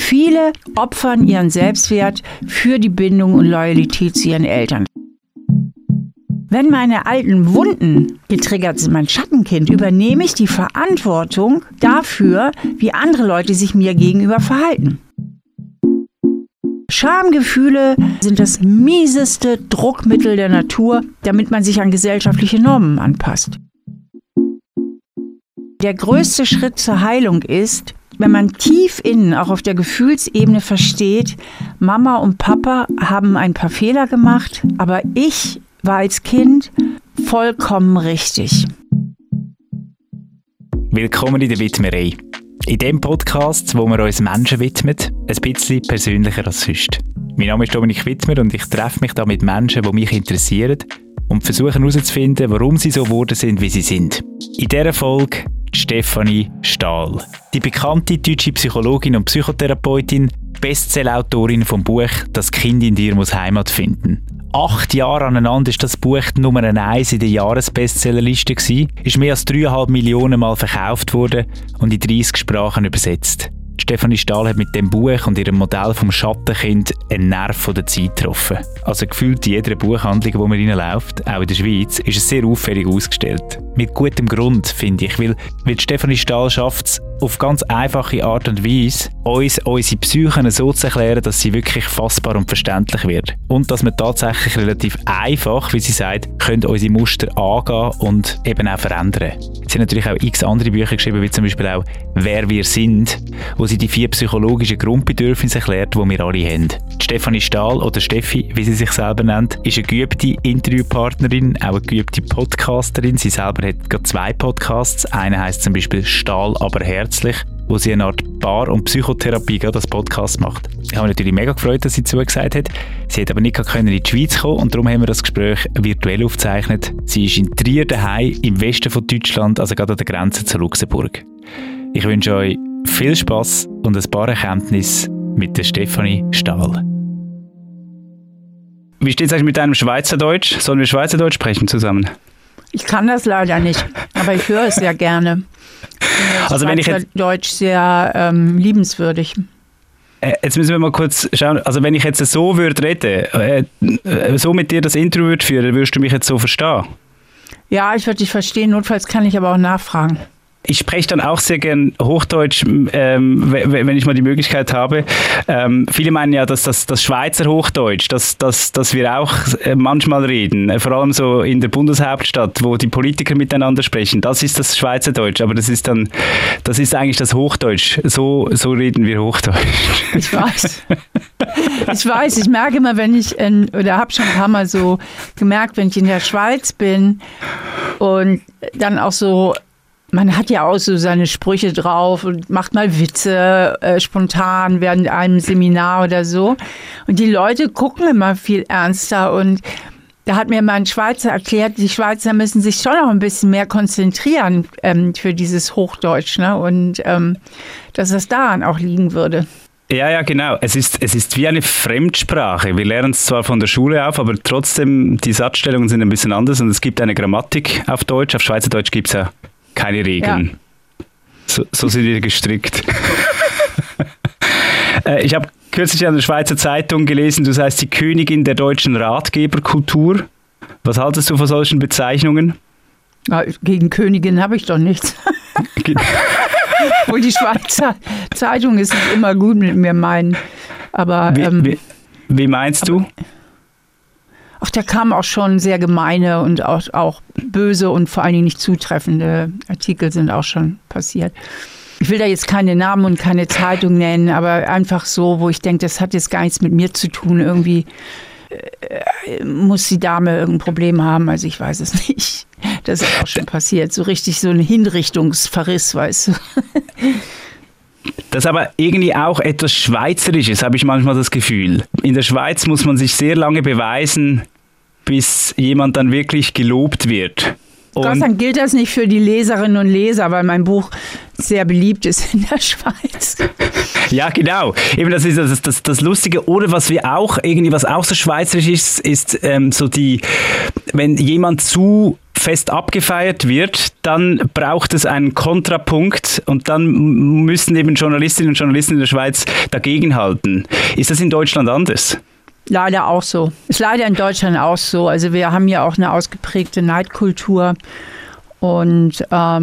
Viele opfern ihren Selbstwert für die Bindung und Loyalität zu ihren Eltern. Wenn meine alten Wunden getriggert sind, mein Schattenkind, übernehme ich die Verantwortung dafür, wie andere Leute sich mir gegenüber verhalten. Schamgefühle sind das mieseste Druckmittel der Natur, damit man sich an gesellschaftliche Normen anpasst. Der größte Schritt zur Heilung ist, wenn man tief innen, auch auf der Gefühlsebene versteht, Mama und Papa haben ein paar Fehler gemacht, aber ich war als Kind vollkommen richtig. Willkommen in der Widmerei. In dem Podcast, wo wir uns Menschen widmen, ein bisschen persönlicher als sonst. Mein Name ist Dominik Wittmer und ich treffe mich da mit Menschen, die mich interessieren und versuche herauszufinden, warum sie so geworden sind, wie sie sind. In dieser Folge Stefanie Stahl. Die bekannte deutsche Psychologin und Psychotherapeutin, Bestsellerautorin vom Buch «Das Kind in dir muss Heimat finden». 8 Jahre aneinander ist das Buch Nummer 1 in der Jahresbestsellerliste gewesen, ist mehr als 3,5 Millionen Mal verkauft worden und in 30 Sprachen übersetzt. Stefanie Stahl hat mit dem Buch und ihrem Modell vom Schattenkind einen Nerv von der Zeit getroffen. Also gefühlt in jeder Buchhandlung, wo man reinläuft, auch in der Schweiz, ist es sehr auffällig ausgestellt. Mit gutem Grund, finde ich, weil Stefanie Stahl schafft es auf ganz einfache Art und Weise, uns unsere Psyche so zu erklären, dass sie wirklich fassbar und verständlich wird. Und dass wir tatsächlich relativ einfach, wie sie sagt, können unsere Muster angehen und eben auch verändern. Sie hat natürlich auch x andere Bücher geschrieben, wie zum Beispiel auch «Wer wir sind», wo sie die 4 psychologischen Grundbedürfnisse erklärt, die wir alle haben. Die Stefanie Stahl, oder Steffi, wie sie sich selber nennt, ist eine geübte Interviewpartnerin, auch eine geübte Podcasterin. Sie selber hat gerade 2 Podcasts. Einer heisst zum Beispiel «Stahl, aber herzlich», wo sie eine Art Paar- und Psychotherapie gerade als Podcast macht. Ich habe mich natürlich mega gefreut, dass sie zugesagt hat. Sie hat aber nicht in die Schweiz kommen und darum haben wir das Gespräch virtuell aufgezeichnet. Sie ist in Trier daheim, im Westen von Deutschland, also gerade an der Grenze zu Luxemburg. Ich wünsche euch viel Spass und ein paar Erkenntnisse mit der Stefanie Stahl. Wie steht es eigentlich mit deinem Schweizerdeutsch? Sollen wir Schweizerdeutsch sprechen zusammen? Ich kann das leider nicht, aber ich höre es sehr gerne. Also wenn ich jetzt Deutsch sehr liebenswürdig. Jetzt müssen wir mal kurz schauen. Also wenn ich jetzt so würde reden, so mit dir das Interview würde führen, würdest du mich jetzt so verstehen? Ja, ich würde dich verstehen. Notfalls kann ich aber auch nachfragen. Ich spreche dann auch sehr gern Hochdeutsch, wenn ich mal die Möglichkeit habe. Viele meinen ja, dass das Schweizer Hochdeutsch, dass wir auch manchmal reden, vor allem so in der Bundeshauptstadt, wo die Politiker miteinander sprechen, das ist das Schweizerdeutsch, aber das ist eigentlich das Hochdeutsch. So reden wir Hochdeutsch. Ich weiß, ich merke immer, wenn ich, oder habe schon ein paar Mal so gemerkt, wenn ich in der Schweiz bin und dann auch so, man hat ja auch so seine Sprüche drauf und macht mal Witze spontan während einem Seminar oder so. Und die Leute gucken immer viel ernster. Und da hat mir mein Schweizer erklärt, die Schweizer müssen sich schon noch ein bisschen mehr konzentrieren für dieses Hochdeutsch. Ne? Und dass es daran auch liegen würde. Ja, genau. Es ist wie eine Fremdsprache. Wir lernen es zwar von der Schule auf, aber trotzdem, die Satzstellungen sind ein bisschen anders. Und es gibt eine Grammatik auf Deutsch. Auf Schweizerdeutsch gibt es ja keine Regeln. Ja. So sind wir gestrickt. Ich habe kürzlich an der Schweizer Zeitung gelesen, du seist die Königin der deutschen Ratgeberkultur. Was haltest du von solchen Bezeichnungen? Ja, gegen Königin habe ich doch nichts. Obwohl die Schweizer Zeitung ist nicht immer gut mit mir meinen. Aber wie meinst du? Ach, da kamen auch schon sehr gemeine und auch böse und vor allen Dingen nicht zutreffende Artikel sind auch schon passiert. Ich will da jetzt keine Namen und keine Zeitung nennen, aber einfach so, wo ich denke, das hat jetzt gar nichts mit mir zu tun. Irgendwie muss die Dame irgendein Problem haben, also ich weiß es nicht. Das ist auch schon passiert, so richtig so ein Hinrichtungsverriss, weißt du. Das ist aber irgendwie auch etwas Schweizerisches, habe ich manchmal das Gefühl. In der Schweiz muss man sich sehr lange beweisen, bis jemand dann wirklich gelobt wird. Gott sei Dank gilt das nicht für die Leserinnen und Leser, weil mein Buch sehr beliebt ist in der Schweiz. Ja, genau. Eben das ist das Lustige. Oder was auch so schweizerisch ist so wenn jemand zu fest abgefeiert wird, dann braucht es einen Kontrapunkt und dann müssen eben Journalistinnen und Journalisten in der Schweiz dagegenhalten. Ist das in Deutschland anders? Leider auch so. Ist leider in Deutschland auch so. Also wir haben ja auch eine ausgeprägte Neidkultur und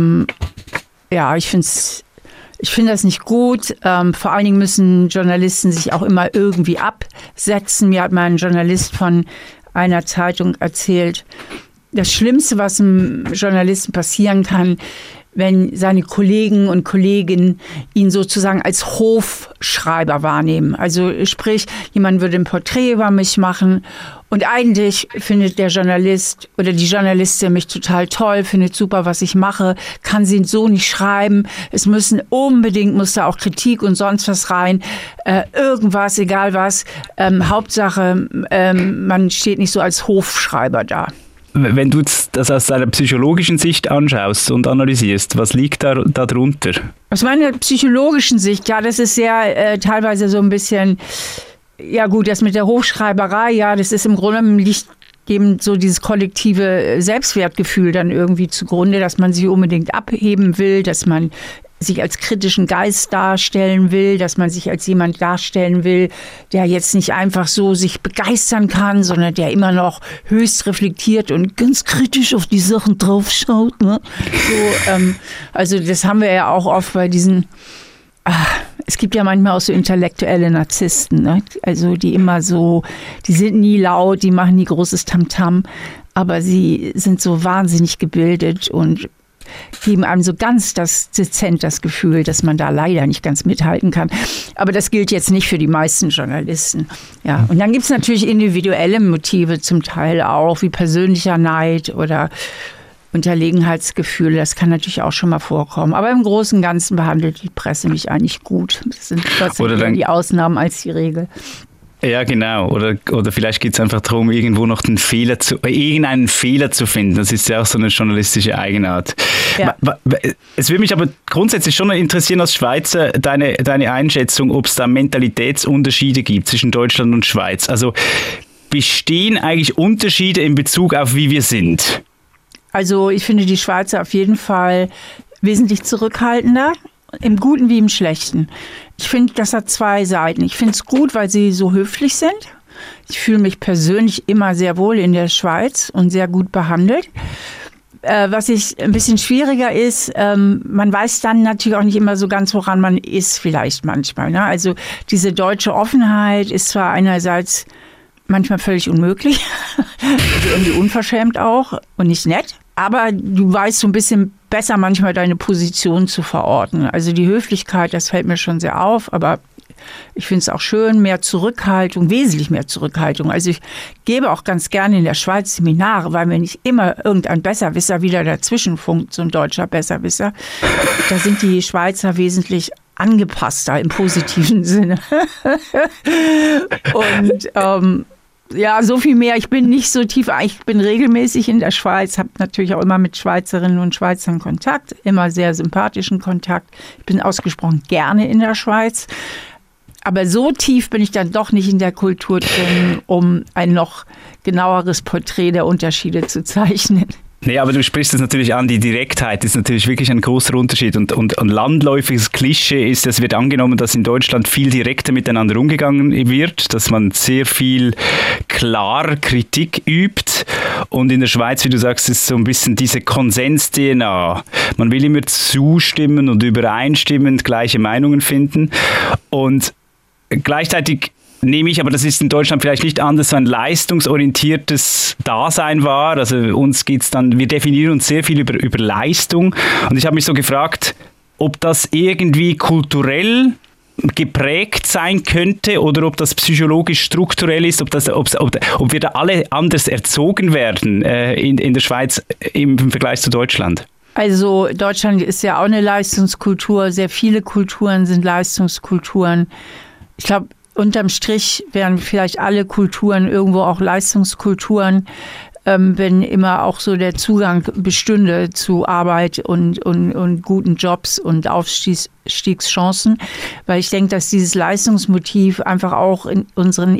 ich finde das nicht gut. Vor allen Dingen müssen Journalisten sich auch immer irgendwie absetzen. Mir hat mal ein Journalist von einer Zeitung erzählt, das Schlimmste, was einem Journalisten passieren kann, wenn seine Kollegen und Kolleginnen ihn sozusagen als Hofschreiber wahrnehmen. Also sprich, jemand würde ein Porträt über mich machen und eigentlich findet der Journalist oder die Journalistin mich total toll, findet super, was ich mache, kann sie so nicht schreiben. Muss da auch Kritik und sonst was rein. Irgendwas, egal was. Hauptsache, man steht nicht so als Hofschreiber da. Wenn du das aus einer psychologischen Sicht anschaust und analysierst, was liegt da drunter? Aus meiner psychologischen Sicht, ja, das ist sehr teilweise so ein bisschen, ja gut, das mit der Hochschreiberei, ja, das ist im Grunde liegt eben so dieses kollektive Selbstwertgefühl dann irgendwie zugrunde, dass man sich unbedingt abheben will, dass man sich als kritischen Geist darstellen will, dass man sich als jemand darstellen will, der jetzt nicht einfach so sich begeistern kann, sondern der immer noch höchst reflektiert und ganz kritisch auf die Sachen draufschaut. Ne? So, also das haben wir ja auch oft bei diesen, es gibt ja manchmal auch so intellektuelle Narzissten, ne? Also die immer so, die sind nie laut, die machen nie großes Tamtam, aber sie sind so wahnsinnig gebildet und geben einem so ganz dezent das Gefühl, dass man da leider nicht ganz mithalten kann. Aber das gilt jetzt nicht für die meisten Journalisten. Ja. Und dann gibt es natürlich individuelle Motive zum Teil auch, wie persönlicher Neid oder Unterlegenheitsgefühle. Das kann natürlich auch schon mal vorkommen. Aber im Großen und Ganzen behandelt die Presse mich eigentlich gut. Das sind trotzdem die Ausnahmen als die Regel. Ja, genau. Oder vielleicht geht es einfach darum, irgendwo noch irgendeinen Fehler zu finden. Das ist ja auch so eine journalistische Eigenart. Ja. Es würde mich aber grundsätzlich schon interessieren als Schweizer, deine Einschätzung, ob es da Mentalitätsunterschiede gibt zwischen Deutschland und Schweiz. Also bestehen eigentlich Unterschiede in Bezug auf wie wir sind? Also ich finde die Schweizer auf jeden Fall wesentlich zurückhaltender. Im Guten wie im Schlechten. Ich finde, das hat zwei Seiten. Ich finde es gut, weil sie so höflich sind. Ich fühle mich persönlich immer sehr wohl in der Schweiz und sehr gut behandelt. Was ich ein bisschen schwieriger ist, man weiß dann natürlich auch nicht immer so ganz, woran man ist vielleicht manchmal. Ne? Also diese deutsche Offenheit ist zwar einerseits manchmal völlig unmöglich, also irgendwie unverschämt auch und nicht nett. Aber du weißt so ein bisschen besser manchmal deine Position zu verorten. Also die Höflichkeit, das fällt mir schon sehr auf, aber ich finde es auch schön, mehr Zurückhaltung, wesentlich mehr Zurückhaltung. Also ich gebe auch ganz gerne in der Schweiz Seminare, weil mir nicht immer irgendein Besserwisser wieder dazwischen funkt, so ein deutscher Besserwisser. Da sind die Schweizer wesentlich angepasster im positiven Sinne. Und ja, so viel mehr. Ich bin nicht so tief, ich bin regelmäßig in der Schweiz, habe natürlich auch immer mit Schweizerinnen und Schweizern Kontakt, immer sehr sympathischen Kontakt. Ich bin ausgesprochen gerne in der Schweiz. Aber so tief bin ich dann doch nicht in der Kultur drin, um ein noch genaueres Porträt der Unterschiede zu zeichnen. Nee, aber du sprichst es natürlich an, die Direktheit ist natürlich wirklich ein großer Unterschied und landläufiges Klischee ist, es wird angenommen, dass in Deutschland viel direkter miteinander umgegangen wird, dass man sehr viel klar Kritik übt und in der Schweiz, wie du sagst, ist so ein bisschen diese Konsens-DNA. Man will immer zustimmen und übereinstimmend gleiche Meinungen finden und gleichzeitig nehme ich, aber das ist in Deutschland vielleicht nicht anders, so ein leistungsorientiertes Dasein wahr. Also uns geht's dann, wir definieren uns sehr viel über Leistung. Und ich habe mich so gefragt, ob das irgendwie kulturell geprägt sein könnte oder ob das psychologisch strukturell ist, ob wir da alle anders erzogen werden in der Schweiz im Vergleich zu Deutschland. Also Deutschland ist ja auch eine Leistungskultur. Sehr viele Kulturen sind Leistungskulturen. Ich glaube, unterm Strich wären vielleicht alle Kulturen irgendwo auch Leistungskulturen. wenn immer auch so der Zugang bestünde zu Arbeit und guten Jobs und Aufstiegschancen, weil ich denke, dass dieses Leistungsmotiv einfach auch in unseren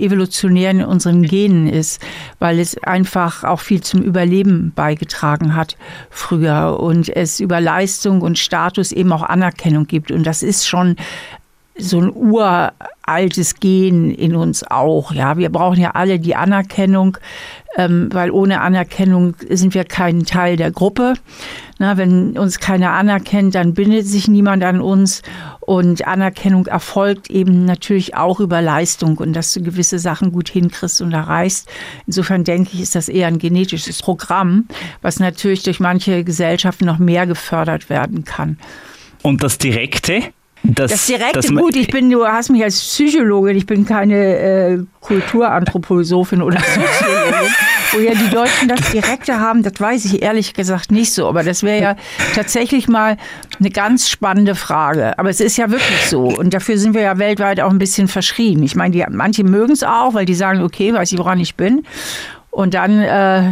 Genen ist, weil es einfach auch viel zum Überleben beigetragen hat früher und es über Leistung und Status eben auch Anerkennung gibt. Und das ist schon so ein uraltes Gen in uns auch. Ja, wir brauchen ja alle die Anerkennung, weil ohne Anerkennung sind wir kein Teil der Gruppe. Na, wenn uns keiner anerkennt, dann bindet sich niemand an uns. Und Anerkennung erfolgt eben natürlich auch über Leistung und dass du gewisse Sachen gut hinkriegst und erreichst. Insofern denke ich, ist das eher ein genetisches Programm, was natürlich durch manche Gesellschaften noch mehr gefördert werden kann. Und das Direkte? Das Direkte, gut, du hast mich als Psychologin, ich bin keine Kulturanthroposophin oder Soziologin, woher die Deutschen das Direkte haben, das weiß ich ehrlich gesagt nicht so. Aber das wäre ja tatsächlich mal eine ganz spannende Frage. Aber es ist ja wirklich so und dafür sind wir ja weltweit auch ein bisschen verschrien. Ich meine, manche mögen es auch, weil die sagen, okay, weiß ich, woran ich bin. Und dann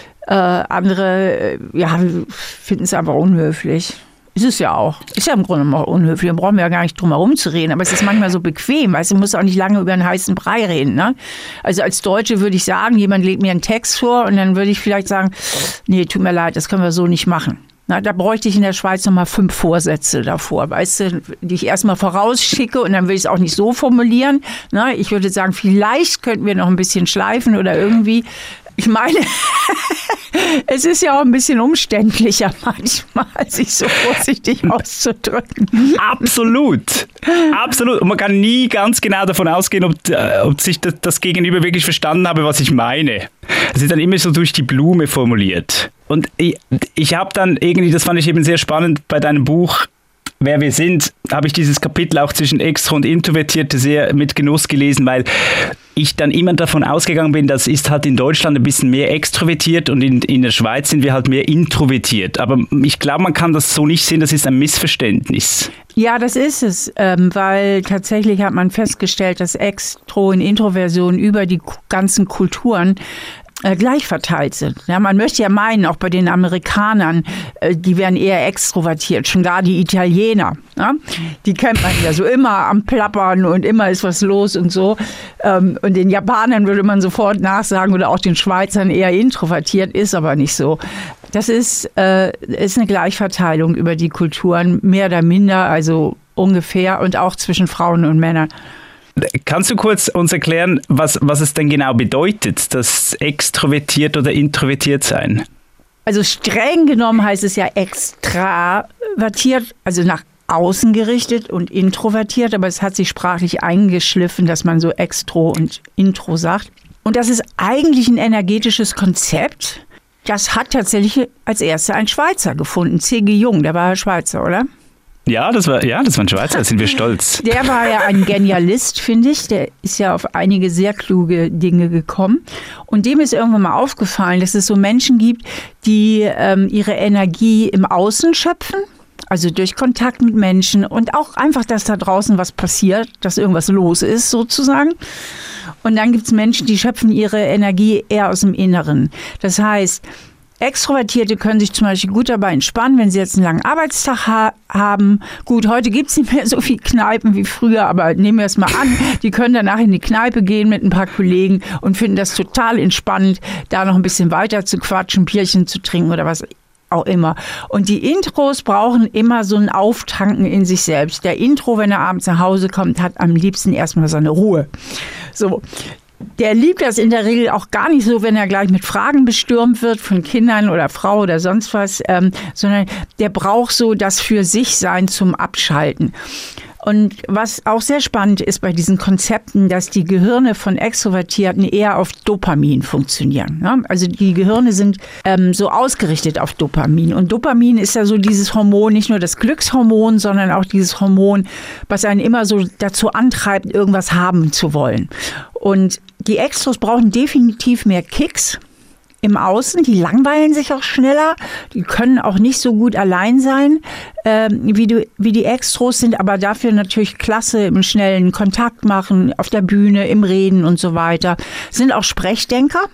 andere finden es einfach unhöflich. Ist es ja auch. Ist ja im Grunde mal unhöflich. Da brauchen wir ja gar nicht drum herum zu reden. Aber es ist manchmal so bequem. Weißt du, musst auch nicht lange über einen heißen Brei reden. Ne? Also als Deutsche würde ich sagen, jemand legt mir einen Text vor und dann würde ich vielleicht sagen, nee, tut mir leid, das können wir so nicht machen. Na, da bräuchte ich in der Schweiz nochmal 5 Vorsätze davor, weißt du, die ich erstmal vorausschicke und dann will ich es auch nicht so formulieren. Na, ich würde sagen, vielleicht könnten wir noch ein bisschen schleifen oder irgendwie. Ich meine, es ist ja auch ein bisschen umständlicher manchmal, sich so vorsichtig auszudrücken. Absolut. Absolut. Und man kann nie ganz genau davon ausgehen, ob sich das Gegenüber wirklich verstanden habe, was ich meine. Es ist dann immer so durch die Blume formuliert. Und ich habe dann irgendwie, das fand ich eben sehr spannend bei deinem Buch, Wer wir sind, habe ich dieses Kapitel auch zwischen Extro und Introvertierte sehr mit Genuss gelesen, weil ich dann immer davon ausgegangen bin, das ist halt in Deutschland ein bisschen mehr extrovertiert und in der Schweiz sind wir halt mehr introvertiert. Aber ich glaube, man kann das so nicht sehen, das ist ein Missverständnis. Ja, das ist es, weil tatsächlich hat man festgestellt, dass Extro- und Introversion über die ganzen Kulturen gleich verteilt sind. Ja, man möchte ja meinen, auch bei den Amerikanern, die werden eher extrovertiert, schon gar die Italiener. Ja? Die kennt man ja so immer am Plappern und immer ist was los und so. Und den Japanern würde man sofort nachsagen oder auch den Schweizern eher introvertiert, ist aber nicht so. Das ist eine Gleichverteilung über die Kulturen, mehr oder minder, also ungefähr und auch zwischen Frauen und Männern. Kannst du kurz uns erklären, was es denn genau bedeutet, das extrovertiert oder introvertiert sein? Also streng genommen heißt es ja extravertiert, also nach außen gerichtet und introvertiert, aber es hat sich sprachlich eingeschliffen, dass man so extro und intro sagt. Und das ist eigentlich ein energetisches Konzept. Das hat tatsächlich als erster ein Schweizer gefunden, C.G. Jung, der war Schweizer, oder? Ja, das war ein Schweizer, da sind wir stolz. Der war ja ein Genialist, finde ich. Der ist ja auf einige sehr kluge Dinge gekommen. Und dem ist irgendwann mal aufgefallen, dass es so Menschen gibt, die ihre Energie im Außen schöpfen. Also durch Kontakt mit Menschen und auch einfach, dass da draußen was passiert, dass irgendwas los ist sozusagen. Und dann gibt es Menschen, die schöpfen ihre Energie eher aus dem Inneren. Das heißt, Extrovertierte können sich zum Beispiel gut dabei entspannen, wenn sie jetzt einen langen Arbeitstag haben. Gut, heute gibt es nicht mehr so viele Kneipen wie früher, aber nehmen wir es mal an, die können danach in die Kneipe gehen mit ein paar Kollegen und finden das total entspannend, da noch ein bisschen weiter zu quatschen, Bierchen zu trinken oder was auch immer. Und die Intros brauchen immer so ein Auftanken in sich selbst. Der Intro, wenn er abends nach Hause kommt, hat am liebsten erstmal seine Ruhe. So. Der liebt das in der Regel auch gar nicht so, wenn er gleich mit Fragen bestürmt wird von Kindern oder Frau oder sonst was, sondern der braucht so das für sich sein zum Abschalten. Und was auch sehr spannend ist bei diesen Konzepten, dass die Gehirne von Extrovertierten eher auf Dopamin funktionieren. Ne? Also die Gehirne sind so ausgerichtet auf Dopamin. Und Dopamin ist ja so dieses Hormon, nicht nur das Glückshormon, sondern auch dieses Hormon, was einen immer so dazu antreibt, irgendwas haben zu wollen. Und die Extros brauchen definitiv mehr Kicks im Außen, die langweilen sich auch schneller, die können auch nicht so gut allein sein, wie die Extros, sind aber dafür natürlich klasse im schnellen Kontakt machen, auf der Bühne, im Reden und so weiter. Sind auch Sprechdenker,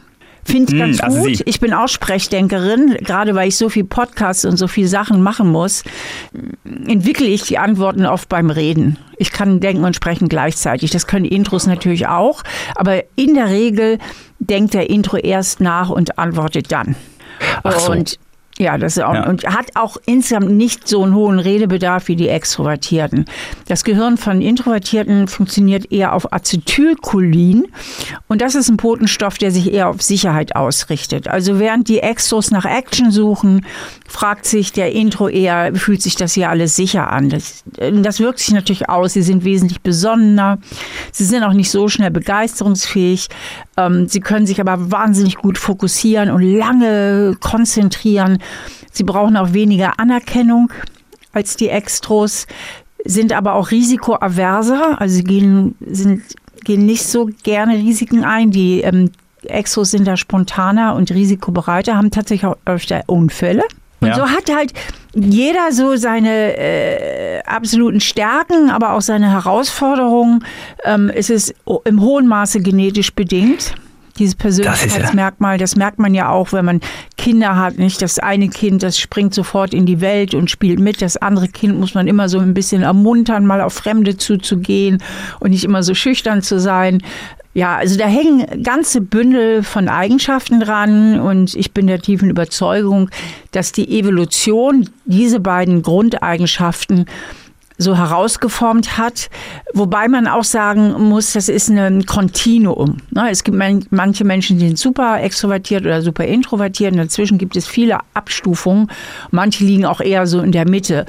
Finde ich ganz gut. Ich bin auch Sprechdenkerin, gerade weil ich so viel Podcasts und so viele Sachen machen muss, entwickle ich die Antworten oft beim Reden. Ich kann denken und sprechen gleichzeitig. Das können Intros natürlich auch, aber in der Regel denkt der Intro erst nach und antwortet dann. Ach so. Und ja, das ist auch, und hat auch insgesamt nicht so einen hohen Redebedarf wie die Extrovertierten. Das Gehirn von Introvertierten funktioniert eher auf Acetylcholin und das ist ein Botenstoff, der sich eher auf Sicherheit ausrichtet. Also während die Extros nach Action suchen, fragt sich der Intro eher, fühlt sich das hier alles sicher an? Das wirkt sich natürlich aus. Sie sind wesentlich besonnener. Sie sind auch nicht so schnell begeisterungsfähig. Sie können sich aber wahnsinnig gut fokussieren und lange konzentrieren. Sie brauchen auch weniger Anerkennung als die Extros, sind aber auch risikoaverser. Also sie gehen nicht so gerne Risiken ein. Die Extros sind da spontaner und risikobereiter, haben tatsächlich auch öfter Unfälle. Und so hat halt jeder so seine absoluten Stärken, aber auch seine Herausforderungen. Es ist im hohen Maße genetisch bedingt. Dieses Persönlichkeitsmerkmal, das merkt man ja auch, wenn man Kinder hat, nicht? Das eine Kind, das springt sofort in die Welt und spielt mit. Das andere Kind muss man immer so ein bisschen ermuntern, mal auf Fremde zuzugehen und nicht immer so schüchtern zu sein. Ja, also da hängen ganze Bündel von Eigenschaften dran und ich bin der tiefen Überzeugung, dass die Evolution diese beiden Grundeigenschaften so herausgeformt hat, wobei man auch sagen muss, das ist ein Kontinuum. Es gibt manche Menschen, die sind super extrovertiert oder super introvertiert und dazwischen gibt es viele Abstufungen. Manche liegen auch eher so in der Mitte.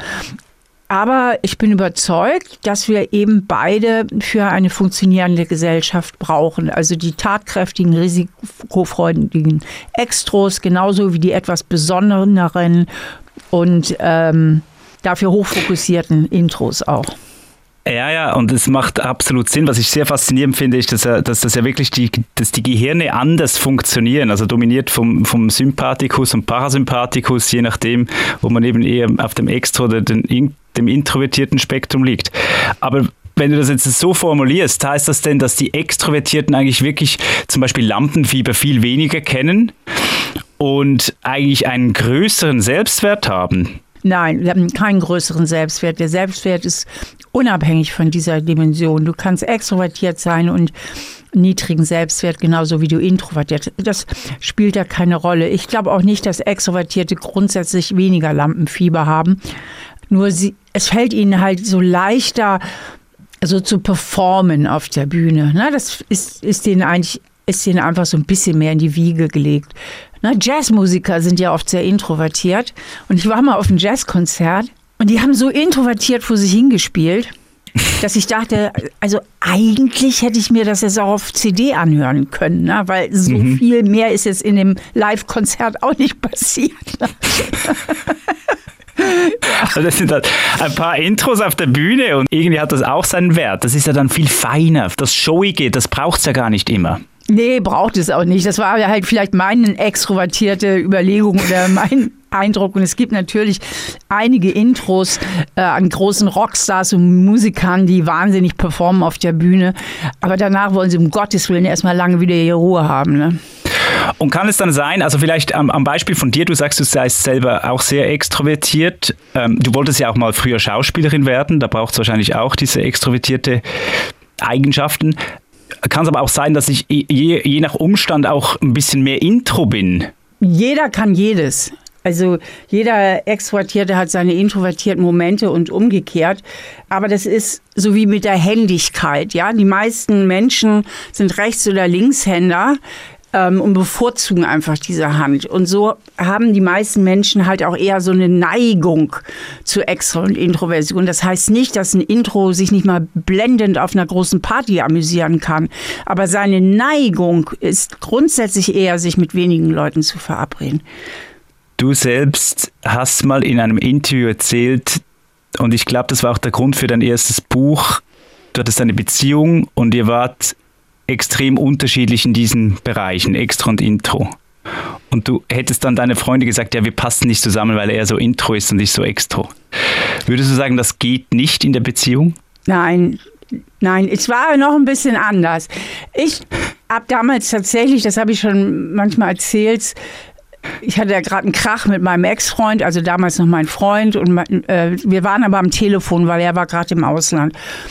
Aber ich bin überzeugt, dass wir eben beide für eine funktionierende Gesellschaft brauchen. Also die tatkräftigen, risikofreudigen Extros, genauso wie die etwas besondereren und dafür hochfokussierten Intros auch. Ja, und es macht absolut Sinn. Was ich sehr faszinierend finde, ist, dass das ja wirklich dass die Gehirne anders funktionieren, also dominiert vom Sympathikus und Parasympathikus, je nachdem, wo man eben eher auf dem Extro- oder dem introvertierten Spektrum liegt. Aber wenn du das jetzt so formulierst, heißt das denn, dass die Extrovertierten eigentlich wirklich zum Beispiel Lampenfieber viel weniger kennen und eigentlich einen größeren Selbstwert haben? Nein, wir haben keinen größeren Selbstwert. Der Selbstwert ist unabhängig von dieser Dimension. Du kannst extrovertiert sein und niedrigen Selbstwert, genauso wie du introvertiert. Das spielt da keine Rolle. Ich glaube auch nicht, dass Extrovertierte grundsätzlich weniger Lampenfieber haben. Nur es fällt ihnen halt so leichter, so zu performen auf der Bühne. Das ist denen einfach so ein bisschen mehr in die Wiege gelegt. Jazzmusiker sind ja oft sehr introvertiert. Und ich war mal auf einem Jazzkonzert und die haben so introvertiert vor sich hingespielt, dass ich dachte, also eigentlich hätte ich mir das jetzt auch auf CD anhören können, weil so viel mehr ist jetzt in dem Live-Konzert auch nicht passiert. Also das sind halt ein paar Intros auf der Bühne und irgendwie hat das auch seinen Wert. Das ist ja dann viel feiner. Das Showige, das braucht es ja gar nicht immer. Nee, braucht es auch nicht. Das war ja halt vielleicht meine extrovertierte Überlegung oder mein Eindruck. Und es gibt natürlich einige Intros an großen Rockstars und Musikern, die wahnsinnig performen auf der Bühne. Aber danach wollen sie um Gottes Willen erstmal lange wieder ihre Ruhe haben, ne? Und kann es dann sein, also vielleicht am Beispiel von dir, du sagst, du seist selber auch sehr extrovertiert. Du wolltest ja auch mal früher Schauspielerin werden, da braucht es wahrscheinlich auch diese extrovertierte Eigenschaften. Kann es aber auch sein, dass ich je nach Umstand auch ein bisschen mehr Intro bin? Jeder kann jedes. Also jeder Extrovertierte hat seine introvertierten Momente und umgekehrt. Aber das ist so wie mit der Händigkeit. Ja? Die meisten Menschen sind Rechts- oder Linkshänder und bevorzugen einfach diese Hand. Und so haben die meisten Menschen halt auch eher so eine Neigung zu Extro- und Introversion. Das heißt nicht, dass ein Intro sich nicht mal blendend auf einer großen Party amüsieren kann. Aber seine Neigung ist grundsätzlich eher, sich mit wenigen Leuten zu verabreden. Du selbst hast mal in einem Interview erzählt, und ich glaube, das war auch der Grund für dein erstes Buch, du hattest eine Beziehung und ihr wart extrem unterschiedlich in diesen Bereichen, Extro und Intro. Und du hättest dann deine Freunde gesagt, ja, wir passen nicht zusammen, weil er so Intro ist und ich so Extro. Würdest du sagen, das geht nicht in der Beziehung? Nein, Nein, es war noch ein bisschen anders. Ich habe damals tatsächlich, das habe ich schon manchmal erzählt, ich hatte ja gerade einen Krach mit meinem Ex-Freund, also damals noch mein Freund. Und wir waren aber am Telefon, weil er war gerade im Ausland.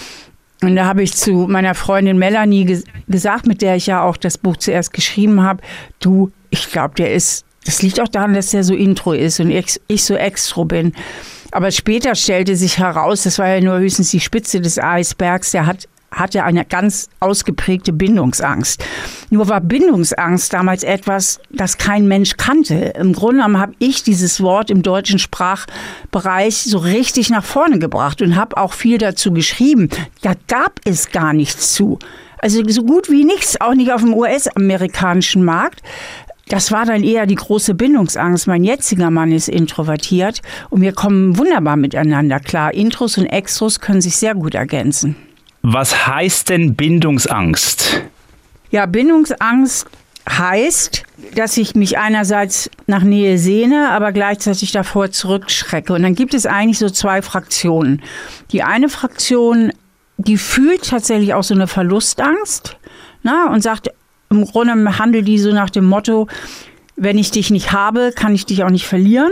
Und da habe ich zu meiner Freundin Melanie gesagt, mit der ich ja auch das Buch zuerst geschrieben habe, du, ich glaube, das liegt auch daran, dass der so Intro ist und ich so Extro bin. Aber später stellte sich heraus, das war ja nur höchstens die Spitze des Eisbergs, der hatte eine ganz ausgeprägte Bindungsangst. Nur war Bindungsangst damals etwas, das kein Mensch kannte. Im Grunde genommen habe ich dieses Wort im deutschen Sprachbereich so richtig nach vorne gebracht und habe auch viel dazu geschrieben. Da gab es gar nichts zu. Also so gut wie nichts, auch nicht auf dem US-amerikanischen Markt. Das war dann eher die große Bindungsangst. Mein jetziger Mann ist introvertiert und wir kommen wunderbar miteinander klar. Intros und Extros können sich sehr gut ergänzen. Was heißt denn Bindungsangst? Ja, Bindungsangst heißt, dass ich mich einerseits nach Nähe sehne, aber gleichzeitig davor zurückschrecke. Und dann gibt es eigentlich so zwei Fraktionen. Die eine Fraktion, die fühlt tatsächlich auch so eine Verlustangst, und sagt, im Grunde handelt die so nach dem Motto, wenn ich dich nicht habe, kann ich dich auch nicht verlieren.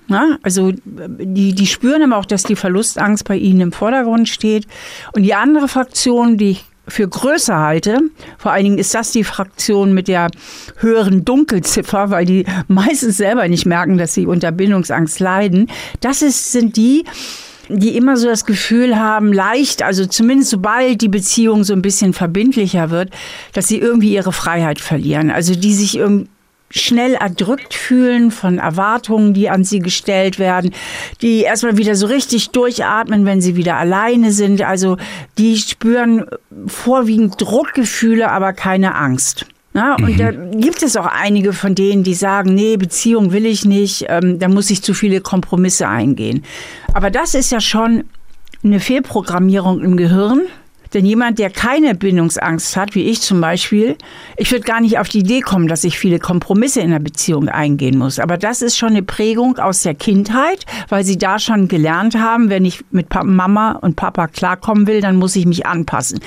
Also die spüren aber auch, dass die Verlustangst bei ihnen im Vordergrund steht. Und die andere Fraktion, die ich für größer halte, vor allen Dingen ist das die Fraktion mit der höheren Dunkelziffer, weil die meistens selber nicht merken, dass sie unter Bindungsangst leiden. Sind die immer so das Gefühl haben, leicht, also zumindest sobald die Beziehung so ein bisschen verbindlicher wird, dass sie irgendwie ihre Freiheit verlieren. Also die sich irgendwie schnell erdrückt fühlen von Erwartungen, die an sie gestellt werden, die erstmal wieder so richtig durchatmen, wenn sie wieder alleine sind. Also die spüren vorwiegend Druckgefühle, aber keine Angst. Und da gibt es auch einige von denen, die sagen, nee, Beziehung will ich nicht, da muss ich zu viele Kompromisse eingehen. Aber das ist ja schon eine Fehlprogrammierung im Gehirn. Denn jemand, der keine Bindungsangst hat, wie ich zum Beispiel, ich würde gar nicht auf die Idee kommen, dass ich viele Kompromisse in der Beziehung eingehen muss. Aber das ist schon eine Prägung aus der Kindheit, weil sie da schon gelernt haben, wenn ich mit Mama und Papa klarkommen will, dann muss ich mich anpassen.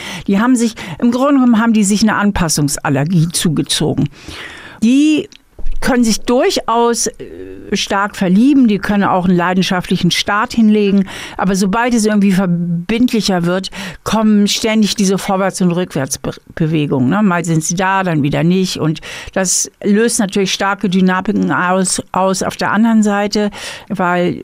Im Grunde genommen haben die sich eine Anpassungsallergie zugezogen. Die können sich durchaus stark verlieben, die können auch einen leidenschaftlichen Start hinlegen, aber sobald es irgendwie verbindlicher wird, kommen ständig diese Vorwärts- und Rückwärtsbewegungen. Mal sind sie da, dann wieder nicht und das löst natürlich starke Dynamiken aus auf der anderen Seite, weil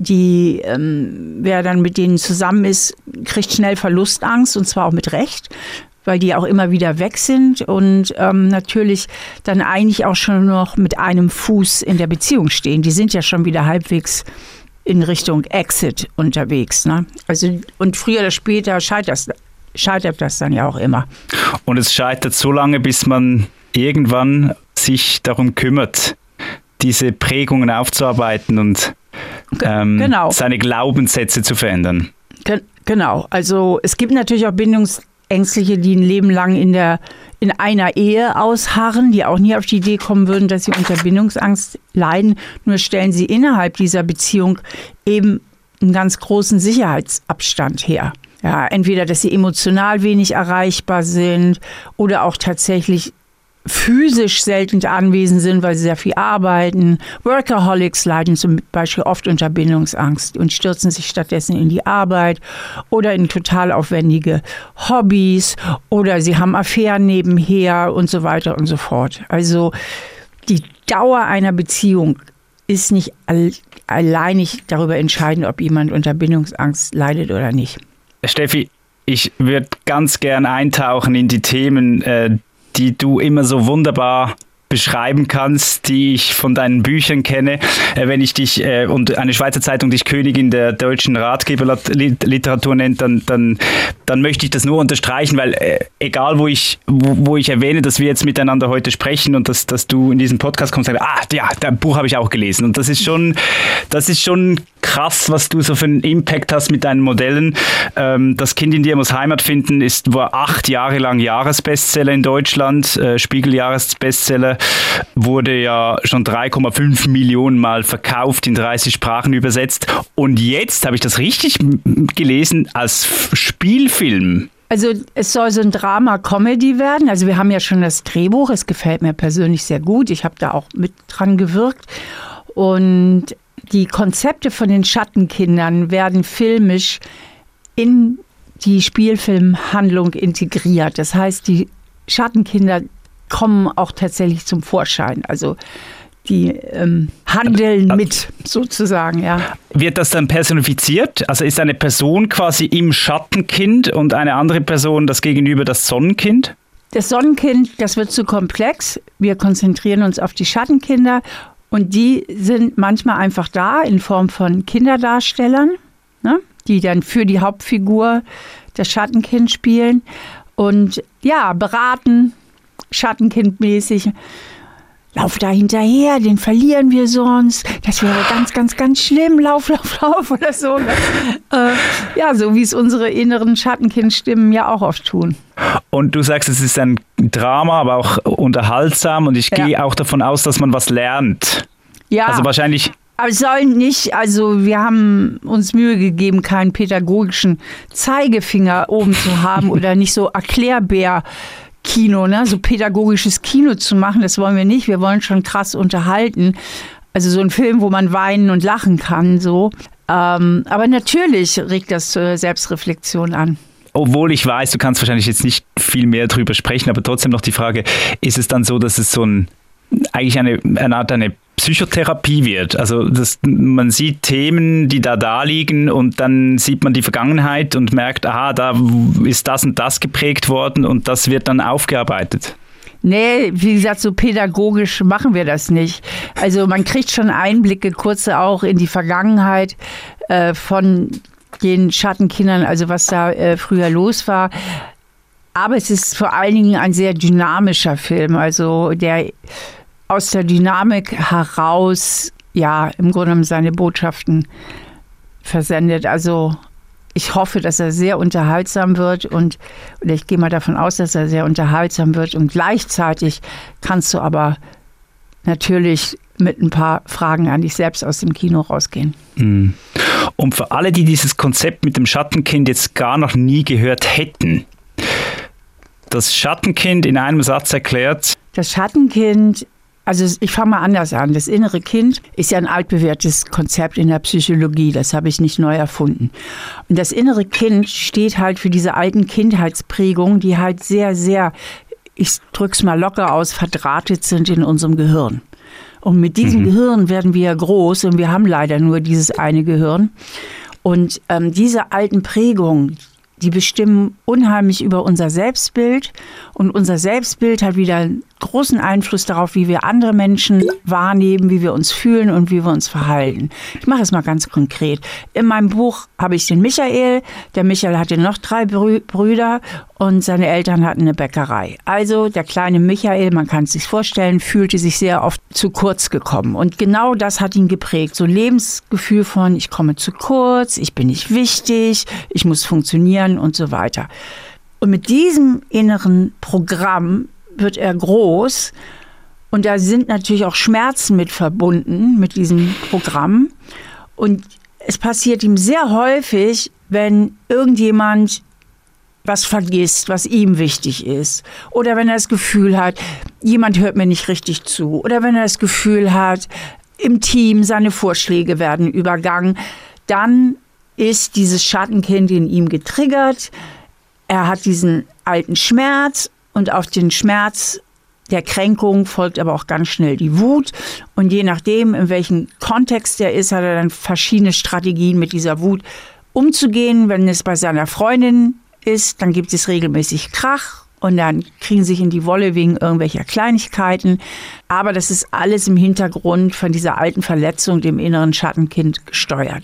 wer dann mit denen zusammen ist, kriegt schnell Verlustangst und zwar auch mit Recht, weil die auch immer wieder weg sind und natürlich dann eigentlich auch schon noch mit einem Fuß in der Beziehung stehen. Die sind ja schon wieder halbwegs in Richtung Exit unterwegs. Also, und früher oder später scheitert das dann ja auch immer. Und es scheitert so lange, bis man irgendwann sich darum kümmert, diese Prägungen aufzuarbeiten und seine Glaubenssätze zu verändern. Genau, also es gibt natürlich auch Ängstliche, die ein Leben lang in einer Ehe ausharren, die auch nie auf die Idee kommen würden, dass sie unter Bindungsangst leiden. Nur stellen sie innerhalb dieser Beziehung eben einen ganz großen Sicherheitsabstand her. Ja, entweder, dass sie emotional wenig erreichbar sind oder auch tatsächlich physisch selten anwesend sind, weil sie sehr viel arbeiten. Workaholics leiden zum Beispiel oft unter Bindungsangst und stürzen sich stattdessen in die Arbeit oder in total aufwendige Hobbys oder sie haben Affären nebenher und so weiter und so fort. Also die Dauer einer Beziehung ist nicht alleinig darüber entscheidend, ob jemand unter Bindungsangst leidet oder nicht. Steffi, ich würde ganz gern eintauchen in die Themen, die du immer so wunderbar beschreiben kannst, die ich von deinen Büchern kenne. Wenn ich dich und eine Schweizer Zeitung dich Königin der deutschen Ratgeberliteratur nennt, dann möchte ich das nur unterstreichen, weil egal wo ich erwähne, dass wir jetzt miteinander heute sprechen und dass du in diesen Podcast kommst, sagst, das Buch habe ich auch gelesen. Und das ist schon krass, was du so für einen Impact hast mit deinen Modellen. Das Kind in dir muss Heimat finden war 8 Jahre lang Jahresbestseller in Deutschland, Spiegel-Jahresbestseller, wurde ja schon 3,5 Millionen Mal verkauft, in 30 Sprachen übersetzt. Und jetzt habe ich das richtig gelesen, als Spielfilm Also es soll so ein Drama-Comedy werden. Also wir haben ja schon das Drehbuch. Es gefällt mir persönlich sehr gut. Ich habe da auch mit dran gewirkt. Und die Konzepte von den Schattenkindern werden filmisch in die Spielfilmhandlung integriert. Das heißt, die Schattenkinder kommen auch tatsächlich zum Vorschein. Also die handeln mit, sozusagen, ja. Wird das dann personifiziert? Also ist eine Person quasi im Schattenkind und eine andere Person das Gegenüber das Sonnenkind? Das Sonnenkind, das wird zu komplex. Wir konzentrieren uns auf die Schattenkinder und die sind manchmal einfach da in Form von Kinderdarstellern, ne, die dann für die Hauptfigur das Schattenkind spielen und ja, beraten, Schattenkindmäßig. Lauf da hinterher, den verlieren wir sonst. Das wäre ganz, ganz, ganz schlimm. Lauf oder so. Ja, so wie es unsere inneren Schattenkindstimmen ja auch oft tun. Und du sagst, es ist ein Drama, aber auch unterhaltsam. Und ich gehe auch davon aus, dass man was lernt. Ja. Also wahrscheinlich. Aber es soll nicht, also wir haben uns Mühe gegeben, keinen pädagogischen Zeigefinger oben zu haben oder nicht so Erklärbär-Kino, ne? So pädagogisches Kino zu machen, das wollen wir nicht. Wir wollen schon krass unterhalten. Also so ein Film, wo man weinen und lachen kann, so. Aber natürlich regt das zur Selbstreflexion an. Obwohl ich weiß, du kannst wahrscheinlich jetzt nicht viel mehr drüber sprechen, aber trotzdem noch die Frage, ist es dann so, dass es eigentlich eine Art Psychotherapie wird? Also man sieht Themen, die da liegen und dann sieht man die Vergangenheit und merkt, aha, da ist das und das geprägt worden und das wird dann aufgearbeitet. Nee, wie gesagt, so pädagogisch machen wir das nicht. Also man kriegt schon Einblicke, kurze auch in die Vergangenheit von den Schattenkindern, also was da früher los war. Aber es ist vor allen Dingen ein sehr dynamischer Film, also der aus der Dynamik heraus, ja, im Grunde genommen seine Botschaften versendet. Also ich hoffe, dass er sehr unterhaltsam wird oder ich gehe mal davon aus, dass er sehr unterhaltsam wird und gleichzeitig kannst du aber natürlich mit ein paar Fragen an dich selbst aus dem Kino rausgehen. Und für alle, die dieses Konzept mit dem Schattenkind jetzt gar noch nie gehört hätten, das Schattenkind in einem Satz erklärt. Das Schattenkind, also ich fange mal anders an. Das innere Kind ist ja ein altbewährtes Konzept in der Psychologie. Das habe ich nicht neu erfunden. Und das innere Kind steht halt für diese alten Kindheitsprägungen, die halt sehr, sehr, ich drück's mal locker aus, verdrahtet sind in unserem Gehirn. Und mit diesem Gehirn werden wir ja groß und wir haben leider nur dieses eine Gehirn. Und diese alten Prägungen, die bestimmen unheimlich über unser Selbstbild. Und unser Selbstbild hat wieder einen großen Einfluss darauf, wie wir andere Menschen wahrnehmen, wie wir uns fühlen und wie wir uns verhalten. Ich mache es mal ganz konkret. In meinem Buch habe ich den Michael. Der Michael hatte noch 3 Brüder und seine Eltern hatten eine Bäckerei. Also der kleine Michael, man kann es sich vorstellen, fühlte sich sehr oft zu kurz gekommen. Und genau das hat ihn geprägt. So ein Lebensgefühl von, ich komme zu kurz, ich bin nicht wichtig, ich muss funktionieren und so weiter. Und mit diesem inneren Programm wird er groß und da sind natürlich auch Schmerzen mit verbunden mit diesem Programm. Und es passiert ihm sehr häufig, wenn irgendjemand was vergisst, was ihm wichtig ist. Oder wenn er das Gefühl hat, jemand hört mir nicht richtig zu. Oder wenn er das Gefühl hat, im Team seine Vorschläge werden übergangen. Dann ist dieses Schattenkind in ihm getriggert. Er hat diesen alten Schmerz und auf den Schmerz der Kränkung folgt aber auch ganz schnell die Wut. Und je nachdem, in welchem Kontext er ist, hat er dann verschiedene Strategien, mit dieser Wut umzugehen. Wenn es bei seiner Freundin ist, dann gibt es regelmäßig Krach und dann kriegen sie sich in die Wolle wegen irgendwelcher Kleinigkeiten. Aber das ist alles im Hintergrund von dieser alten Verletzung, dem inneren Schattenkind, gesteuert.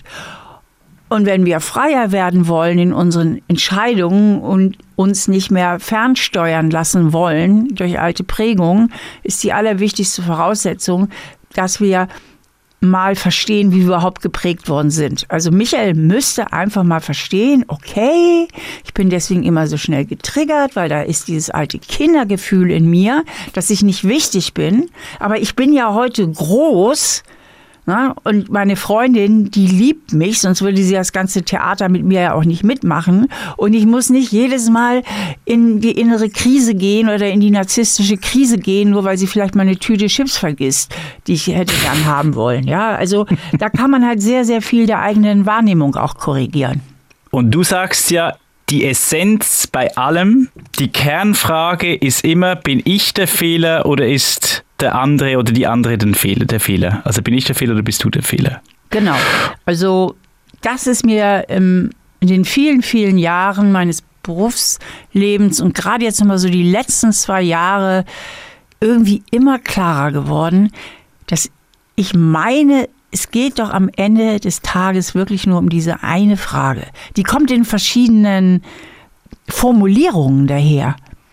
Und wenn wir freier werden wollen in unseren Entscheidungen und uns nicht mehr fernsteuern lassen wollen durch alte Prägungen, ist die allerwichtigste Voraussetzung, dass wir mal verstehen, wie wir überhaupt geprägt worden sind. Also Michael müsste einfach mal verstehen, okay, ich bin deswegen immer so schnell getriggert, weil da ist dieses alte Kindergefühl in mir, dass ich nicht wichtig bin. Aber ich bin ja heute groß, Na, und meine Freundin, die liebt mich, sonst würde sie das ganze Theater mit mir ja auch nicht mitmachen. Und ich muss nicht jedes Mal in die innere Krise gehen oder in die narzisstische Krise gehen, nur weil sie vielleicht mal eine Tüte Chips vergisst, die ich hätte gern haben wollen. Ja, also da kann man halt sehr, sehr viel der eigenen Wahrnehmung auch korrigieren. Und du sagst ja, die Essenz bei allem, die Kernfrage ist immer, bin ich der Fehler oder ist der andere oder die andere der Fehler? Also bin ich der Fehler oder bist du der Fehler? Genau. Also das ist mir in den vielen, vielen Jahren meines Berufslebens und gerade jetzt nochmal so die letzten 2 Jahre irgendwie immer klarer geworden, dass ich meine, es geht doch am Ende des Tages wirklich nur um diese eine Frage. Die kommt in verschiedenen Formulierungen daher.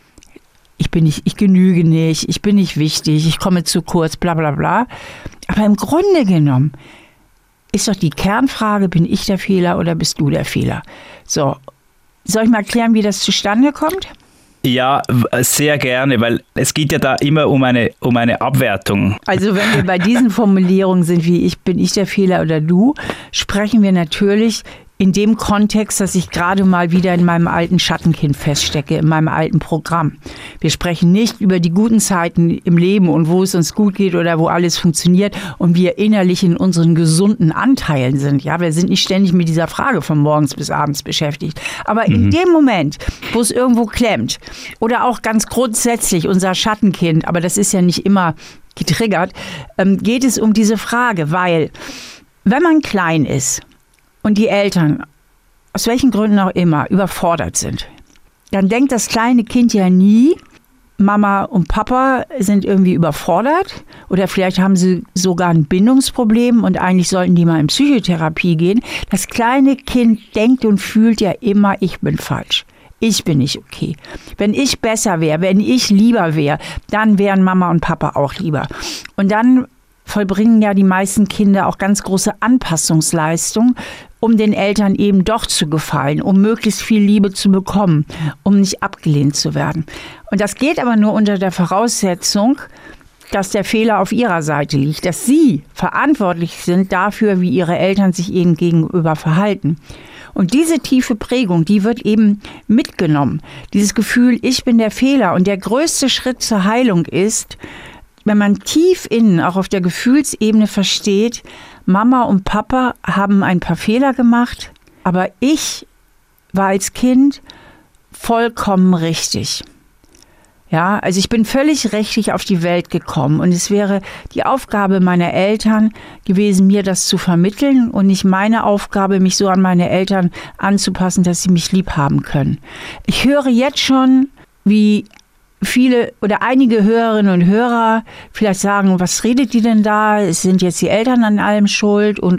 Ich genüge nicht, ich bin nicht wichtig, ich komme zu kurz, bla bla bla. Aber im Grunde genommen ist doch die Kernfrage, bin ich der Fehler oder bist du der Fehler? So, soll ich mal erklären, wie das zustande kommt? Ja, sehr gerne, weil es geht ja da immer um eine Abwertung. Also wenn wir bei diesen Formulierungen sind, wie bin ich der Fehler oder du, sprechen wir natürlich in dem Kontext, dass ich gerade mal wieder in meinem alten Schattenkind feststecke, in meinem alten Programm. Wir sprechen nicht über die guten Zeiten im Leben und wo es uns gut geht oder wo alles funktioniert und wir innerlich in unseren gesunden Anteilen sind. Ja, wir sind nicht ständig mit dieser Frage von morgens bis abends beschäftigt. Aber in dem Moment, wo es irgendwo klemmt oder auch ganz grundsätzlich unser Schattenkind, aber das ist ja nicht immer getriggert, geht es um diese Frage, weil wenn man klein ist, und die Eltern, aus welchen Gründen auch immer, überfordert sind, dann denkt das kleine Kind ja nie, Mama und Papa sind irgendwie überfordert oder vielleicht haben sie sogar ein Bindungsproblem und eigentlich sollten die mal in Psychotherapie gehen. Das kleine Kind denkt und fühlt ja immer, ich bin falsch. Ich bin nicht okay. Wenn ich besser wäre, wenn ich lieber wäre, dann wären Mama und Papa auch lieber. Und dann vollbringen ja die meisten Kinder auch ganz große Anpassungsleistung, um den Eltern eben doch zu gefallen, um möglichst viel Liebe zu bekommen, um nicht abgelehnt zu werden. Und das geht aber nur unter der Voraussetzung, dass der Fehler auf ihrer Seite liegt, dass sie verantwortlich sind dafür, wie ihre Eltern sich ihnen gegenüber verhalten. Und diese tiefe Prägung, die wird eben mitgenommen. Dieses Gefühl, ich bin der Fehler. Und der größte Schritt zur Heilung ist, wenn man tief innen, auch auf der Gefühlsebene versteht, Mama und Papa haben ein paar Fehler gemacht, aber ich war als Kind vollkommen richtig. Ja, also ich bin völlig rechtlich auf die Welt gekommen und es wäre die Aufgabe meiner Eltern gewesen, mir das zu vermitteln und nicht meine Aufgabe, mich so an meine Eltern anzupassen, dass sie mich lieb haben können. Ich höre jetzt schon, wie viele oder einige Hörerinnen und Hörer vielleicht sagen, was redet die denn da? Es sind jetzt die Eltern an allem schuld und.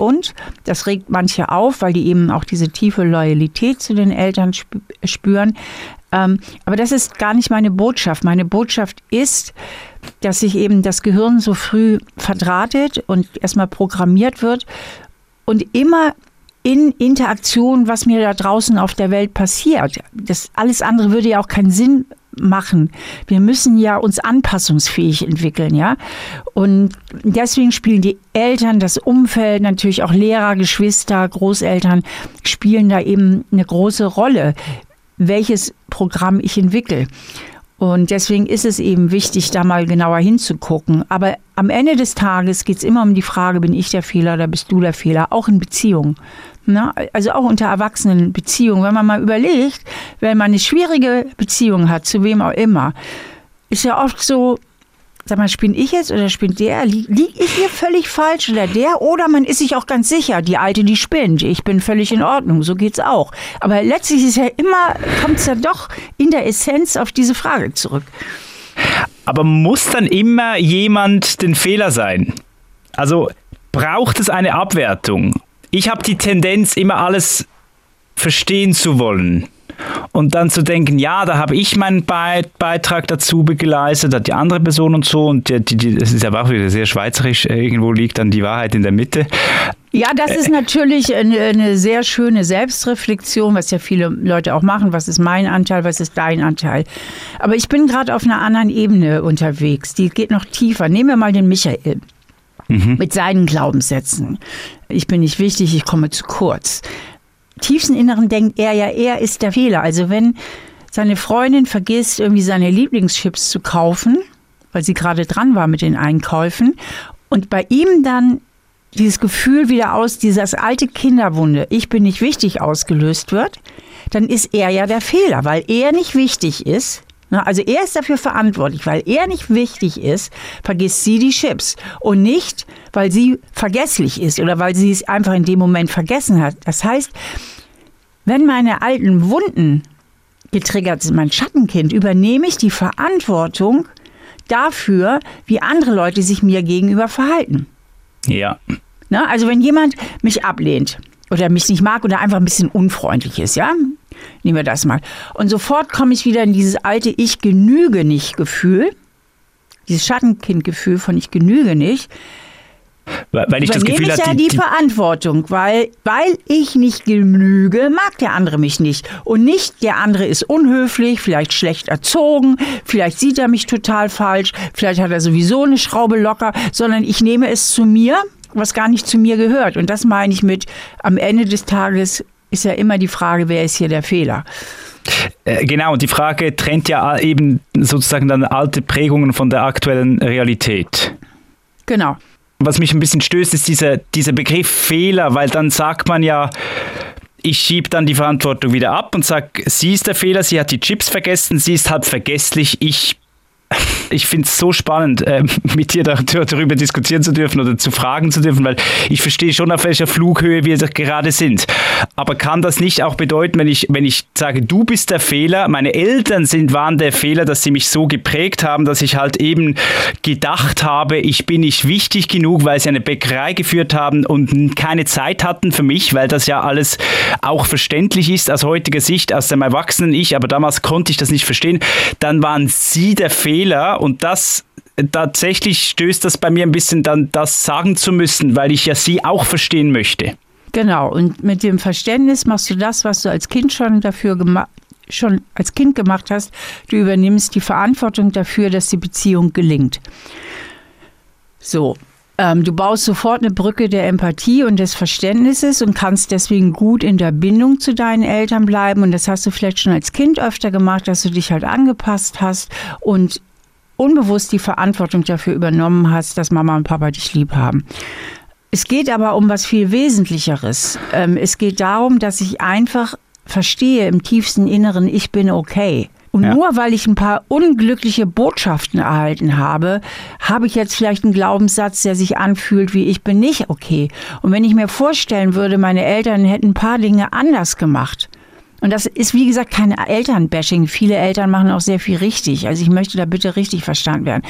Das regt manche auf, weil die eben auch diese tiefe Loyalität zu den Eltern spüren. Aber das ist gar nicht meine Botschaft. Meine Botschaft ist, dass sich eben das Gehirn so früh verdrahtet und erstmal programmiert wird und immer in Interaktion, was mir da draußen auf der Welt passiert. Das alles andere würde ja auch keinen Sinn machen. Wir müssen ja uns anpassungsfähig entwickeln, ja. Und deswegen spielen die Eltern, das Umfeld, natürlich auch Lehrer, Geschwister, Großeltern, spielen da eben eine große Rolle, welches Programm ich entwickle. Und deswegen ist es eben wichtig, da mal genauer hinzugucken. Aber am Ende des Tages geht es immer um die Frage, bin ich der Fehler oder bist du der Fehler? Auch in Beziehungen. Na, also auch unter erwachsenen Beziehungen. Wenn man mal überlegt, wenn man eine schwierige Beziehung hat, zu wem auch immer, ist ja oft so, sag mal, spinne ich jetzt oder spinnt der? Liege ich hier völlig falsch oder der? Oder man ist sich auch ganz sicher, die Alte, die spinnt. Ich bin völlig in Ordnung, so geht's auch. Aber letztlich ist ja immer, kommt es ja doch in der Essenz auf diese Frage zurück. Aber muss dann immer jemand den Fehler sein? Also braucht es eine Abwertung? Ich habe die Tendenz, immer alles verstehen zu wollen. Und dann zu denken, ja, da habe ich meinen Beitrag dazu geleistet, hat die andere Person und so. Und das ist aber auch wieder sehr schweizerisch, irgendwo liegt dann die Wahrheit in der Mitte. Ja, das ist natürlich eine sehr schöne Selbstreflexion, was ja viele Leute auch machen. Was ist mein Anteil, was ist dein Anteil? Aber ich bin gerade auf einer anderen Ebene unterwegs. Die geht noch tiefer. Nehmen wir mal den Michael. mit seinen Glaubenssätzen. Ich bin nicht wichtig, ich komme zu kurz. Tiefsten Inneren denkt er ja, er ist der Fehler. Also wenn seine Freundin vergisst, irgendwie seine Lieblingschips zu kaufen, weil sie gerade dran war mit den Einkäufen, und bei ihm dann dieses Gefühl wieder dieses alte Kinderwunde, ich bin nicht wichtig, ausgelöst wird, dann ist er ja der Fehler, weil er nicht wichtig ist. Also er ist dafür verantwortlich, weil er nicht wichtig ist, vergisst sie die Chips. Und nicht, weil sie vergesslich ist oder weil sie es einfach in dem Moment vergessen hat. Das heißt, wenn meine alten Wunden getriggert sind, mein Schattenkind, übernehme ich die Verantwortung dafür, wie andere Leute sich mir gegenüber verhalten. Ja. Also wenn jemand mich ablehnt oder mich nicht mag oder einfach ein bisschen unfreundlich ist, ja, nehmen wir das mal. Und sofort komme ich wieder in dieses alte Ich genüge nicht Gefühl, dieses Schattenkind-Gefühl von ich genüge nicht. Weil ich das Gefühl habe, die Verantwortung, weil ich nicht genüge, mag der andere mich nicht. Und nicht, der andere ist unhöflich, vielleicht schlecht erzogen, vielleicht sieht er mich total falsch, vielleicht hat er sowieso eine Schraube locker, sondern ich nehme es zu mir, was gar nicht zu mir gehört. Und das meine ich mit, am Ende des Tages ist ja immer die Frage, wer ist hier der Fehler? Genau, und die Frage trennt ja eben sozusagen dann alte Prägungen von der aktuellen Realität. Genau. Was mich ein bisschen stößt, ist dieser Begriff Fehler, weil dann sagt man ja, ich schiebe dann die Verantwortung wieder ab und sage, sie ist der Fehler, sie hat die Chips vergessen, sie ist halt vergesslich, ich finde es so spannend, mit dir darüber diskutieren zu dürfen oder zu fragen zu dürfen, weil ich verstehe schon, auf welcher Flughöhe wir gerade sind. Aber kann das nicht auch bedeuten, wenn ich sage, du bist der Fehler, meine Eltern waren der Fehler, dass sie mich so geprägt haben, dass ich halt eben gedacht habe, ich bin nicht wichtig genug, weil sie eine Bäckerei geführt haben und keine Zeit hatten für mich, weil das ja alles auch verständlich ist aus heutiger Sicht, aus dem Erwachsenen-Ich, aber damals konnte ich das nicht verstehen. Dann waren sie der Fehler und das tatsächlich stößt das bei mir ein bisschen dann, das sagen zu müssen, weil ich ja sie auch verstehen möchte. Genau, und mit dem Verständnis machst du das, was du als Kind schon als Kind gemacht hast. Du übernimmst die Verantwortung dafür, dass die Beziehung gelingt. So, du baust sofort eine Brücke der Empathie und des Verständnisses und kannst deswegen gut in der Bindung zu deinen Eltern bleiben. Und das hast du vielleicht schon als Kind öfter gemacht, dass du dich halt angepasst hast und unbewusst die Verantwortung dafür übernommen hast, dass Mama und Papa dich lieb haben. Es geht aber um was viel Wesentlicheres. Es geht darum, dass ich einfach verstehe im tiefsten Inneren, ich bin okay. Und nur weil ich ein paar unglückliche Botschaften erhalten habe, habe ich jetzt vielleicht einen Glaubenssatz, der sich anfühlt wie ich bin nicht okay. Und wenn ich mir vorstellen würde, meine Eltern hätten ein paar Dinge anders gemacht. Und das ist, wie gesagt, kein Elternbashing. Viele Eltern machen auch sehr viel richtig. Also ich möchte da bitte richtig verstanden werden.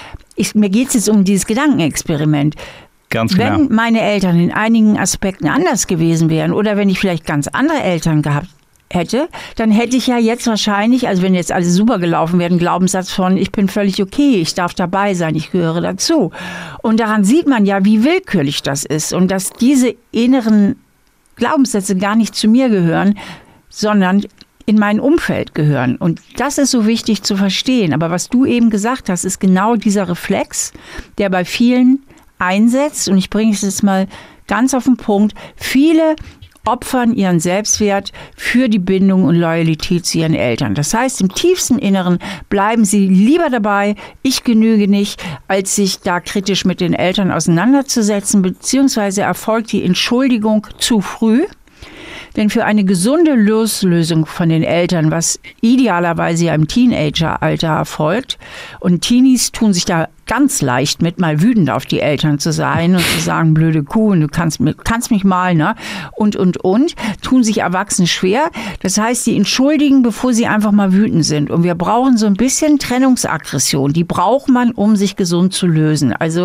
Mir geht es jetzt um dieses Gedankenexperiment. Ganz genau. Wenn meine Eltern in einigen Aspekten anders gewesen wären oder wenn ich vielleicht ganz andere Eltern gehabt hätte, dann hätte ich ja jetzt wahrscheinlich, also wenn jetzt alles super gelaufen wäre, einen Glaubenssatz von, ich bin völlig okay, ich darf dabei sein, ich gehöre dazu. Und daran sieht man ja, wie willkürlich das ist und dass diese inneren Glaubenssätze gar nicht zu mir gehören, sondern in mein Umfeld gehören. Und das ist so wichtig zu verstehen. Aber was du eben gesagt hast, ist genau dieser Reflex, der bei vielen einsetzt. Und ich bringe es jetzt mal ganz auf den Punkt. Viele opfern ihren Selbstwert für die Bindung und Loyalität zu ihren Eltern. Das heißt, im tiefsten Inneren bleiben sie lieber dabei, ich genüge nicht, als sich da kritisch mit den Eltern auseinanderzusetzen, beziehungsweise erfolgt die Entschuldigung zu früh. Denn für eine gesunde Loslösung von den Eltern, was idealerweise ja im Teenageralter erfolgt, und Teenies tun sich da ganz leicht mit, mal wütend auf die Eltern zu sein und zu sagen, blöde Kuh, und du kannst mich mal, ne? Und, tun sich Erwachsene schwer. Das heißt, die entschuldigen, bevor sie einfach mal wütend sind. Und wir brauchen so ein bisschen Trennungsaggression. Die braucht man, um sich gesund zu lösen. Also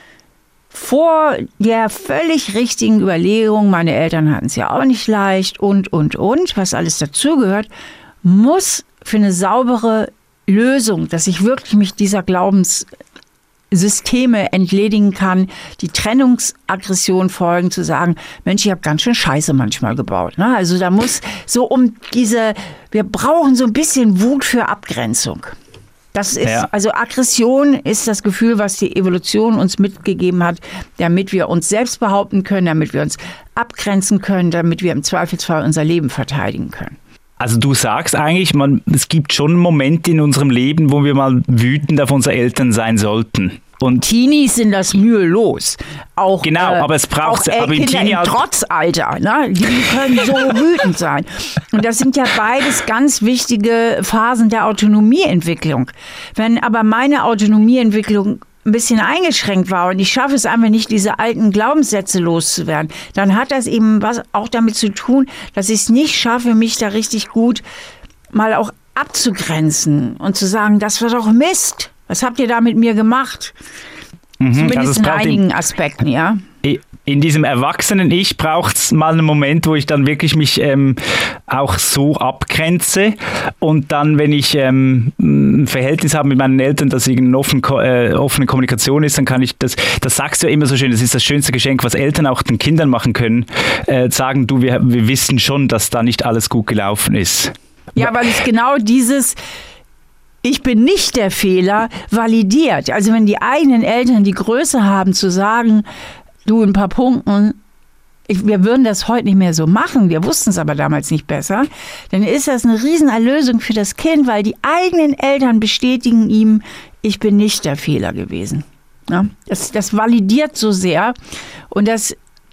vor der völlig richtigen Überlegung, meine Eltern hatten es ja auch nicht leicht und, was alles dazugehört, muss für eine saubere Lösung, dass ich wirklich mich dieser Glaubenssysteme entledigen kann, die Trennungsaggression folgen, zu sagen, Mensch, ich habe ganz schön Scheiße manchmal gebaut. Ne? Also da muss so wir brauchen so ein bisschen Wut für Abgrenzung. Das ist, also Aggression ist das Gefühl, was die Evolution uns mitgegeben hat, damit wir uns selbst behaupten können, damit wir uns abgrenzen können, damit wir im Zweifelsfall unser Leben verteidigen können. Also du sagst eigentlich, es gibt schon Momente in unserem Leben, wo wir mal wütend auf unsere Eltern sein sollten. Und Teenies sind das mühelos. Auch, genau, aber es braucht auch Kinder im Trotzalter, ne? Die können so wütend sein. Und das sind ja beides ganz wichtige Phasen der Autonomieentwicklung. Wenn aber meine Autonomieentwicklung ein bisschen eingeschränkt war und ich schaffe es einfach nicht, diese alten Glaubenssätze loszuwerden, dann hat das eben was auch damit zu tun, dass ich es nicht schaffe, mich da richtig gut mal auch abzugrenzen und zu sagen, das war doch Mist. Was habt ihr da mit mir gemacht? Zumindest also in einigen Aspekten, ja. In diesem erwachsenen Ich braucht es mal einen Moment, wo ich dann wirklich mich auch so abgrenze und dann, wenn ich ein Verhältnis habe mit meinen Eltern, dass eine offene Kommunikation ist, dann kann ich das sagst du ja immer so schön, das ist das schönste Geschenk, was Eltern auch den Kindern machen können, sagen, du, wir wissen schon, dass da nicht alles gut gelaufen ist. Ja, weil es genau dieses Ich bin nicht der Fehler validiert. Also wenn die eigenen Eltern die Größe haben zu sagen, du, in ein paar Punkten, wir würden das heute nicht mehr so machen, wir wussten es aber damals nicht besser, dann ist das eine Riesenerlösung für das Kind, weil die eigenen Eltern bestätigen ihm, ich bin nicht der Fehler gewesen. Ja, das validiert so sehr und das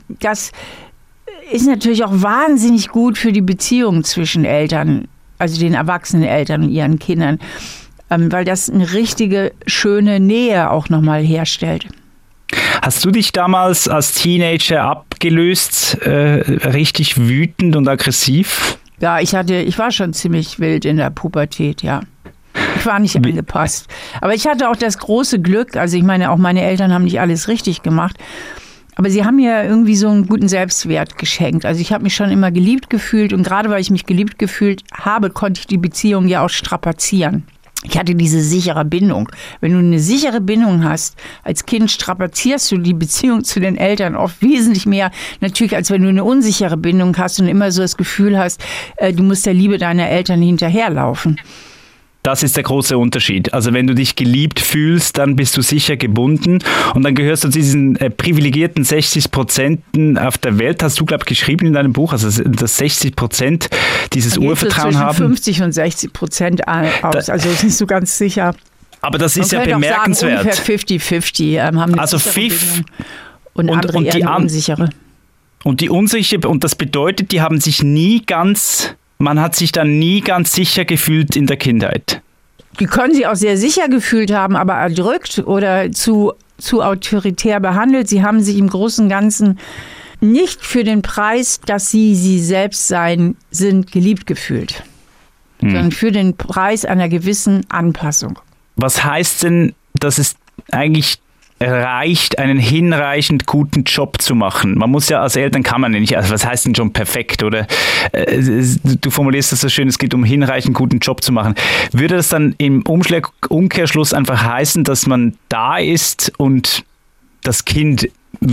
ist natürlich auch wahnsinnig gut für die Beziehung zwischen Eltern, also den erwachsenen Eltern und ihren Kindern, weil das eine richtige, schöne Nähe auch nochmal herstellt. Hast du dich damals als Teenager abgelöst, richtig wütend und aggressiv? Ja, ich war schon ziemlich wild in der Pubertät, ja. Ich war nicht angepasst. Aber ich hatte auch das große Glück, also ich meine, auch meine Eltern haben nicht alles richtig gemacht, aber sie haben mir irgendwie so einen guten Selbstwert geschenkt. Also ich habe mich schon immer geliebt gefühlt und gerade weil ich mich geliebt gefühlt habe, konnte ich die Beziehung ja auch strapazieren. Ich hatte diese sichere Bindung. Wenn du eine sichere Bindung hast, als Kind strapazierst du die Beziehung zu den Eltern oft wesentlich mehr, natürlich, als wenn du eine unsichere Bindung hast und immer so das Gefühl hast, du musst der Liebe deiner Eltern hinterherlaufen. Das ist der große Unterschied. Also wenn du dich geliebt fühlst, dann bist du sicher gebunden und dann gehörst du zu diesen privilegierten 60% auf der Welt, hast du, glaube ich, geschrieben in deinem Buch, also dass 60% dieses Urvertrauen haben. 50 und 60% aus, also das ist nicht so ganz sicher. Aber das ist ja bemerkenswert. Sagen, ungefähr 50-50 haben eine also sichere und andere eher eine unsichere. Und die unsichere, und das bedeutet, die haben sich man hat sich dann nie ganz sicher gefühlt in der Kindheit. Die können sich auch sehr sicher gefühlt haben, aber erdrückt oder zu autoritär behandelt. Sie haben sich im Großen und Ganzen nicht für den Preis, dass sie selbst sind, geliebt gefühlt, sondern für den Preis einer gewissen Anpassung. Was heißt denn, dass es eigentlich reicht, einen hinreichend guten Job zu machen? Man muss ja als Eltern kann man ja nicht, also was heißt denn schon perfekt, oder? Du formulierst das so schön, es geht um hinreichend guten Job zu machen. Würde das dann im Umkehrschluss einfach heißen, dass man da ist und das Kind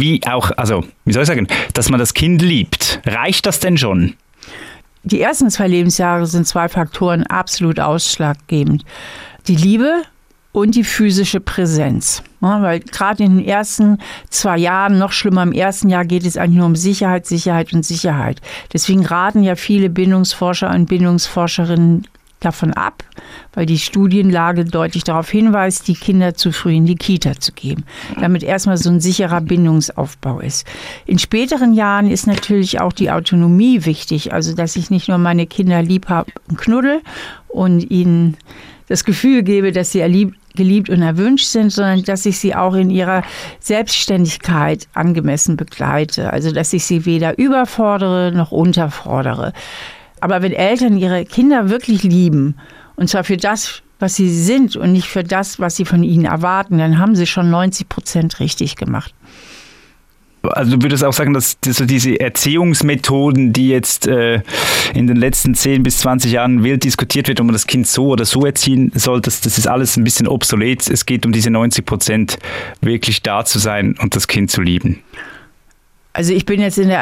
dass man das Kind liebt? Reicht das denn schon? Die ersten 2 Lebensjahre sind 2 Faktoren absolut ausschlaggebend. Die Liebe und die physische Präsenz. Ja, weil gerade in den ersten 2 Jahren, noch schlimmer im ersten Jahr, geht es eigentlich nur um Sicherheit, Sicherheit und Sicherheit. Deswegen raten ja viele Bindungsforscher und Bindungsforscherinnen davon ab, weil die Studienlage deutlich darauf hinweist, die Kinder zu früh in die Kita zu geben, damit erstmal so ein sicherer Bindungsaufbau ist. In späteren Jahren ist natürlich auch die Autonomie wichtig, also dass ich nicht nur meine Kinder lieb habe und knuddel und ihnen das Gefühl gebe, dass sie geliebt und erwünscht sind, sondern dass ich sie auch in ihrer Selbstständigkeit angemessen begleite. Also dass ich sie weder überfordere noch unterfordere. Aber wenn Eltern ihre Kinder wirklich lieben, und zwar für das, was sie sind und nicht für das, was sie von ihnen erwarten, dann haben sie schon 90% richtig gemacht. Also du würdest auch sagen, dass diese Erziehungsmethoden, die jetzt in den letzten 10 bis 20 Jahren wild diskutiert wird, ob man das Kind so oder so erziehen soll, das ist alles ein bisschen obsolet. Es geht um diese 90%, wirklich da zu sein und das Kind zu lieben. Also ich bin jetzt in der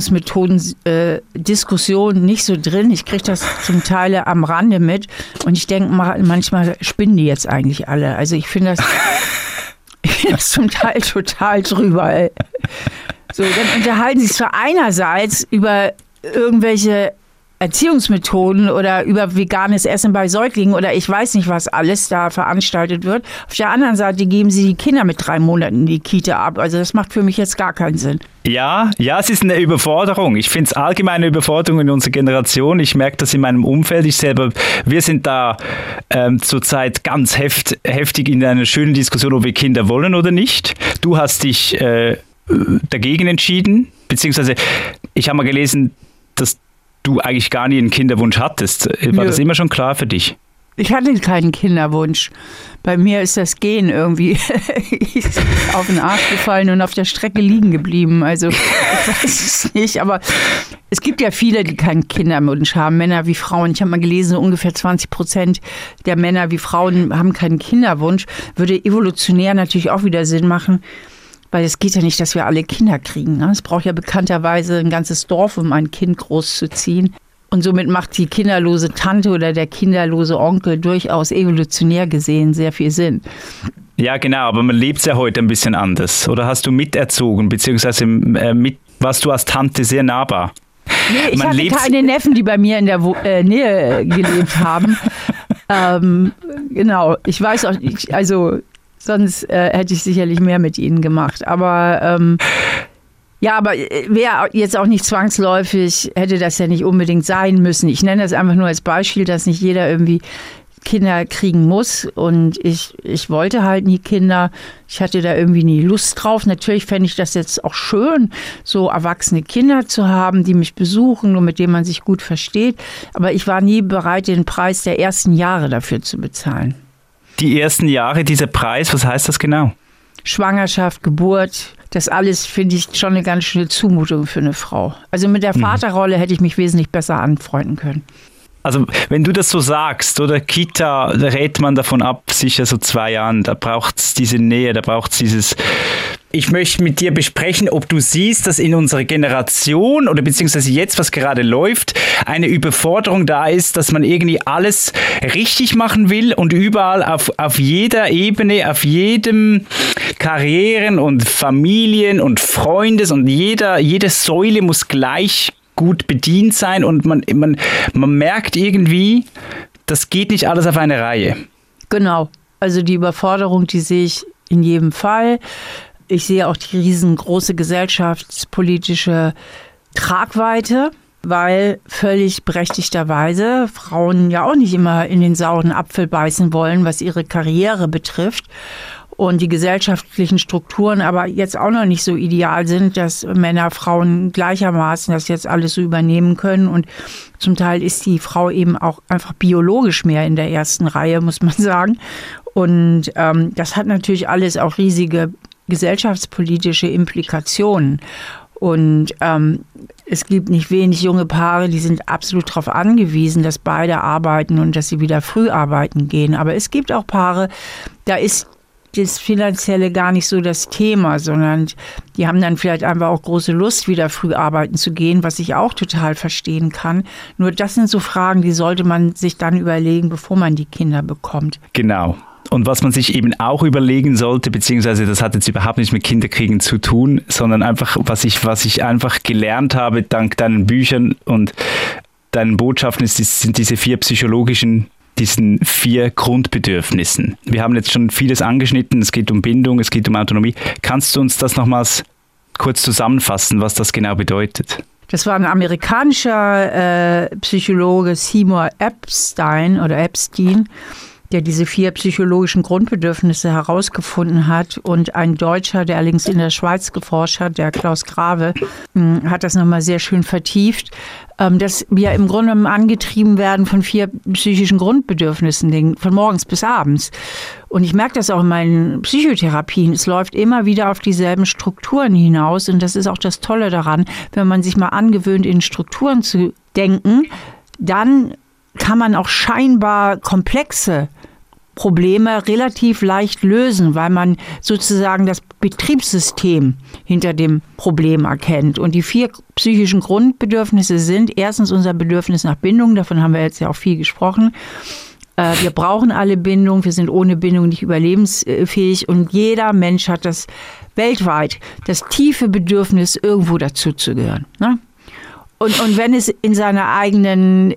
Erziehungsmethoden-Diskussion nicht so drin. Ich kriege das zum Teil am Rande mit. Und ich denke manchmal spinnen die jetzt eigentlich alle. Also ich finde das zum Teil total drüber. Ey. So, dann unterhalten sie sich zwar einerseits über irgendwelche Erziehungsmethoden oder über veganes Essen bei Säuglingen oder ich weiß nicht, was alles da veranstaltet wird. Auf der anderen Seite geben sie die Kinder mit 3 Monaten in die Kita ab. Also das macht für mich jetzt gar keinen Sinn. Ja, es ist eine Überforderung. Ich finde es allgemein eine Überforderung in unserer Generation. Ich merke das in meinem Umfeld. Wir sind da zurzeit ganz heftig in einer schönen Diskussion, ob wir Kinder wollen oder nicht. Du hast dich dagegen entschieden, beziehungsweise ich habe mal gelesen, dass du eigentlich gar nie einen Kinderwunsch hattest. War das immer schon klar für dich? Ich hatte keinen Kinderwunsch. Bei mir ist das Gen irgendwie auf den Arsch gefallen und auf der Strecke liegen geblieben. Also ich weiß es nicht, aber es gibt ja viele, die keinen Kinderwunsch haben, Männer wie Frauen. Ich habe mal gelesen, ungefähr 20% der Männer wie Frauen haben keinen Kinderwunsch. Würde evolutionär natürlich auch wieder Sinn machen. Weil es geht ja nicht, dass wir alle Kinder kriegen. Ne? Es braucht ja bekannterweise ein ganzes Dorf, um ein Kind großzuziehen. Und somit macht die kinderlose Tante oder der kinderlose Onkel durchaus evolutionär gesehen sehr viel Sinn. Ja, genau, aber man lebt es ja heute ein bisschen anders. Oder hast du miterzogen, beziehungsweise warst du als Tante sehr nahbar? Nee, ich hatte keine Neffen, die bei mir in der Nähe gelebt haben. Genau, ich weiß auch nicht, also sonst hätte ich sicherlich mehr mit ihnen gemacht. Aber aber wäre jetzt auch nicht zwangsläufig, hätte das ja nicht unbedingt sein müssen. Ich nenne das einfach nur als Beispiel, dass nicht jeder irgendwie Kinder kriegen muss. Und ich wollte halt nie Kinder. Ich hatte da irgendwie nie Lust drauf. Natürlich fände ich das jetzt auch schön, so erwachsene Kinder zu haben, die mich besuchen und mit denen man sich gut versteht. Aber ich war nie bereit, den Preis der ersten Jahre dafür zu bezahlen. Die ersten Jahre, dieser Preis, was heißt das genau? Schwangerschaft, Geburt, das alles finde ich schon eine ganz schöne Zumutung für eine Frau. Also mit der Vaterrolle hätte ich mich wesentlich besser anfreunden können. Also wenn du das so sagst, oder Kita, da rät man davon ab, sicher so 2 Jahren, da braucht es diese Nähe, da braucht es dieses... Ich möchte mit dir besprechen, ob du siehst, dass in unserer Generation oder beziehungsweise jetzt, was gerade läuft, eine Überforderung da ist, dass man irgendwie alles richtig machen will und überall auf jeder Ebene, auf jedem Karrieren und Familien und Freundes und jede Säule muss gleich gut bedient sein und man merkt irgendwie, das geht nicht alles auf eine Reihe. Genau, also die Überforderung, die sehe ich in jedem Fall. Ich sehe auch die riesengroße gesellschaftspolitische Tragweite, weil völlig berechtigterweise Frauen ja auch nicht immer in den sauren Apfel beißen wollen, was ihre Karriere betrifft. Und die gesellschaftlichen Strukturen aber jetzt auch noch nicht so ideal sind, dass Männer, Frauen gleichermaßen das jetzt alles so übernehmen können. Und zum Teil ist die Frau eben auch einfach biologisch mehr in der ersten Reihe, muss man sagen. Und das hat natürlich alles auch riesige gesellschaftspolitische Implikationen. Und es gibt nicht wenig junge Paare, die sind absolut darauf angewiesen, dass beide arbeiten und dass sie wieder früh arbeiten gehen. Aber es gibt auch Paare, da ist das Finanzielle gar nicht so das Thema, sondern die haben dann vielleicht einfach auch große Lust, wieder früh arbeiten zu gehen, was ich auch total verstehen kann. Nur das sind so Fragen, die sollte man sich dann überlegen, bevor man die Kinder bekommt. Genau. Und was man sich eben auch überlegen sollte, beziehungsweise das hat jetzt überhaupt nichts mit Kinderkriegen zu tun, sondern einfach, was ich einfach gelernt habe, dank deinen Büchern und deinen Botschaften, sind diese 4 psychologischen, diesen 4 Grundbedürfnissen. Wir haben jetzt schon vieles angeschnitten, es geht um Bindung, es geht um Autonomie. Kannst du uns das nochmals kurz zusammenfassen, was das genau bedeutet? Das war ein amerikanischer Psychologe, Seymour Epstein, der diese 4 psychologischen Grundbedürfnisse herausgefunden hat. Und ein Deutscher, der allerdings in der Schweiz geforscht hat, der Klaus Grave, hat das nochmal sehr schön vertieft, dass wir im Grunde angetrieben werden von 4 psychischen Grundbedürfnissen, von morgens bis abends. Und ich merke das auch in meinen Psychotherapien. Es läuft immer wieder auf dieselben Strukturen hinaus. Und das ist auch das Tolle daran, wenn man sich mal angewöhnt, in Strukturen zu denken, dann kann man auch scheinbar komplexe Probleme relativ leicht lösen, weil man sozusagen das Betriebssystem hinter dem Problem erkennt. Und die 4 psychischen Grundbedürfnisse sind erstens unser Bedürfnis nach Bindung, davon haben wir jetzt ja auch viel gesprochen. Wir brauchen alle Bindung, wir sind ohne Bindung nicht überlebensfähig und jeder Mensch hat das weltweit, das tiefe Bedürfnis, irgendwo dazuzugehören. Ne? Und wenn es in seiner eigenen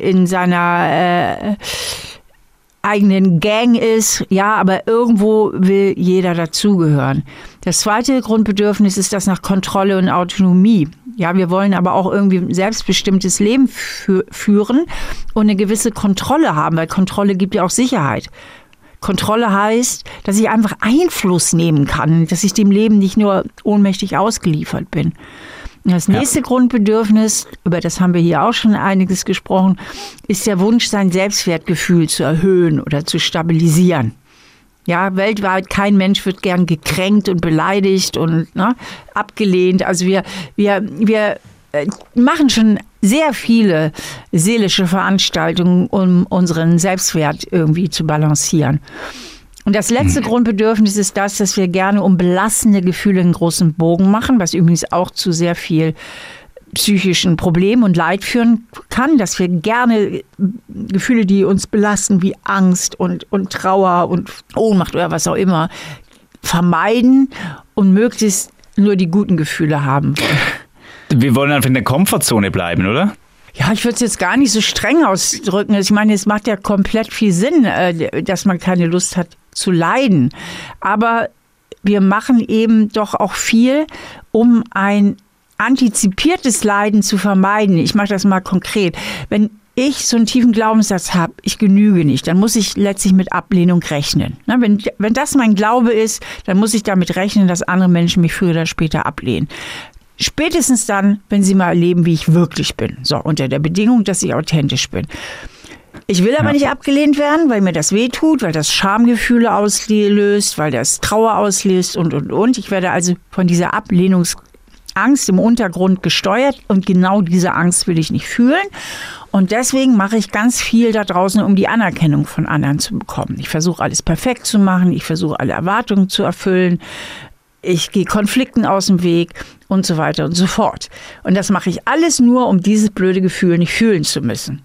Gang ist, ja, aber irgendwo will jeder dazugehören. Das zweite Grundbedürfnis ist das nach Kontrolle und Autonomie. Ja, wir wollen aber auch irgendwie ein selbstbestimmtes Leben führen und eine gewisse Kontrolle haben, weil Kontrolle gibt ja auch Sicherheit. Kontrolle heißt, dass ich einfach Einfluss nehmen kann, dass ich dem Leben nicht nur ohnmächtig ausgeliefert bin. Das nächste Grundbedürfnis, über das haben wir hier auch schon einiges gesprochen, ist der Wunsch, sein Selbstwertgefühl zu erhöhen oder zu stabilisieren. Ja, weltweit kein Mensch wird gern gekränkt und beleidigt und abgelehnt. Also wir machen schon sehr viele seelische Veranstaltungen, um unseren Selbstwert irgendwie zu balancieren. Und das letzte Grundbedürfnis ist das, dass wir gerne um belastende Gefühle einen großen Bogen machen, was übrigens auch zu sehr viel psychischen Problemen und Leid führen kann, dass wir gerne Gefühle, die uns belasten, wie Angst und Trauer und Ohnmacht oder was auch immer, vermeiden und möglichst nur die guten Gefühle haben wollen. Wir wollen einfach in der Komfortzone bleiben, oder? Ja, ich würde es jetzt gar nicht so streng ausdrücken. Ich meine, es macht ja komplett viel Sinn, dass man keine Lust hat zu leiden. Aber wir machen eben doch auch viel, um ein antizipiertes Leiden zu vermeiden. Ich mache das mal konkret. Wenn ich so einen tiefen Glaubenssatz habe, ich genüge nicht, dann muss ich letztlich mit Ablehnung rechnen. Wenn das mein Glaube ist, dann muss ich damit rechnen, dass andere Menschen mich früher oder später ablehnen. Spätestens dann, wenn sie mal erleben, wie ich wirklich bin. So, unter der Bedingung, dass ich authentisch bin. Ich will aber nicht abgelehnt werden, weil mir das wehtut, weil das Schamgefühle auslöst, weil das Trauer auslöst und. Ich werde also von dieser Ablehnungsangst im Untergrund gesteuert und genau diese Angst will ich nicht fühlen. Und deswegen mache ich ganz viel da draußen, um die Anerkennung von anderen zu bekommen. Ich versuche alles perfekt zu machen, ich versuche alle Erwartungen zu erfüllen. Ich gehe Konflikten aus dem Weg und so weiter und so fort. Und das mache ich alles nur, um dieses blöde Gefühl nicht fühlen zu müssen.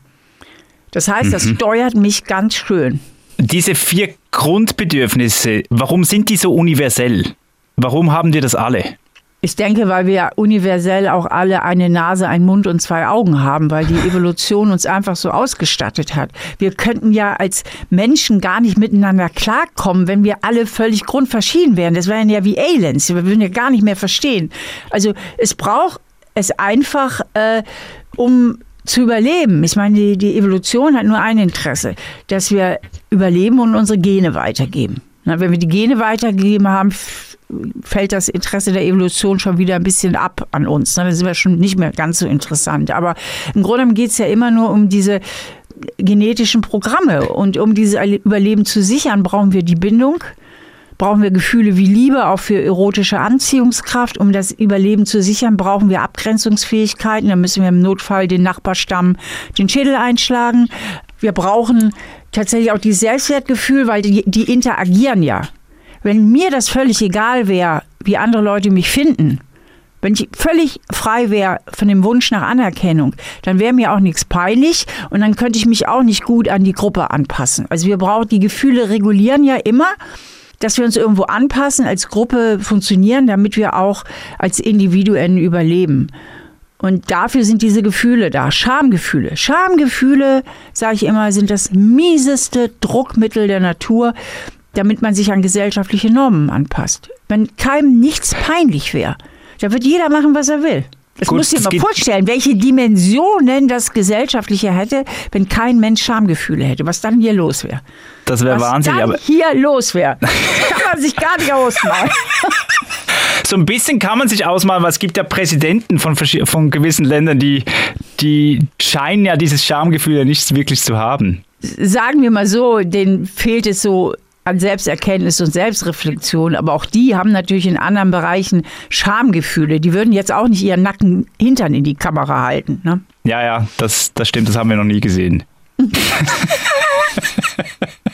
Das heißt, das steuert mich ganz schön. Diese 4 Grundbedürfnisse, warum sind die so universell? Warum haben wir das alle? Ich denke, weil wir universell auch alle eine Nase, einen Mund und 2 Augen haben, weil die Evolution uns einfach so ausgestattet hat. Wir könnten ja als Menschen gar nicht miteinander klarkommen, wenn wir alle völlig grundverschieden wären. Das wären ja wie Aliens. Wir würden ja gar nicht mehr verstehen. Also es braucht es einfach, um zu überleben. Ich meine, die Evolution hat nur ein Interesse, dass wir überleben und unsere Gene weitergeben. Wenn wir die Gene weitergegeben haben, fällt das Interesse der Evolution schon wieder ein bisschen ab an uns. Dann sind wir schon nicht mehr ganz so interessant. Aber im Grunde geht es ja immer nur um diese genetischen Programme. Und um dieses Überleben zu sichern, brauchen wir die Bindung, brauchen wir Gefühle wie Liebe, auch für erotische Anziehungskraft. Um das Überleben zu sichern, brauchen wir Abgrenzungsfähigkeiten. Da müssen wir im Notfall den Nachbarstamm den Schädel einschlagen. Wir brauchen tatsächlich auch dieses Selbstwertgefühl, weil die interagieren ja. Wenn mir das völlig egal wäre, wie andere Leute mich finden, wenn ich völlig frei wäre von dem Wunsch nach Anerkennung, dann wäre mir auch nichts peinlich und dann könnte ich mich auch nicht gut an die Gruppe anpassen. Also die Gefühle regulieren ja immer, dass wir uns irgendwo anpassen, als Gruppe funktionieren, damit wir auch als Individuen überleben. Und dafür sind diese Gefühle da, Schamgefühle. Schamgefühle, sage ich immer, sind das mieseste Druckmittel der Natur, damit man sich an gesellschaftliche Normen anpasst. Wenn keinem nichts peinlich wäre, dann wird jeder machen, was er will. Das musst du dir mal vorstellen, welche Dimensionen das Gesellschaftliche hätte, wenn kein Mensch Schamgefühle hätte, was dann hier los wäre. Das wäre wahnsinnig. Was dann hier los wäre, kann man sich gar nicht ausmalen. So ein bisschen kann man sich ausmalen, weil es gibt ja Präsidenten von gewissen Ländern, die scheinen ja dieses Schamgefühl ja nicht wirklich zu haben. Sagen wir mal so, denen fehlt es so an Selbsterkenntnis und Selbstreflexion, aber auch die haben natürlich in anderen Bereichen Schamgefühle. Die würden jetzt auch nicht ihren nackten Hintern in die Kamera halten. Ne? Ja, das stimmt, das haben wir noch nie gesehen.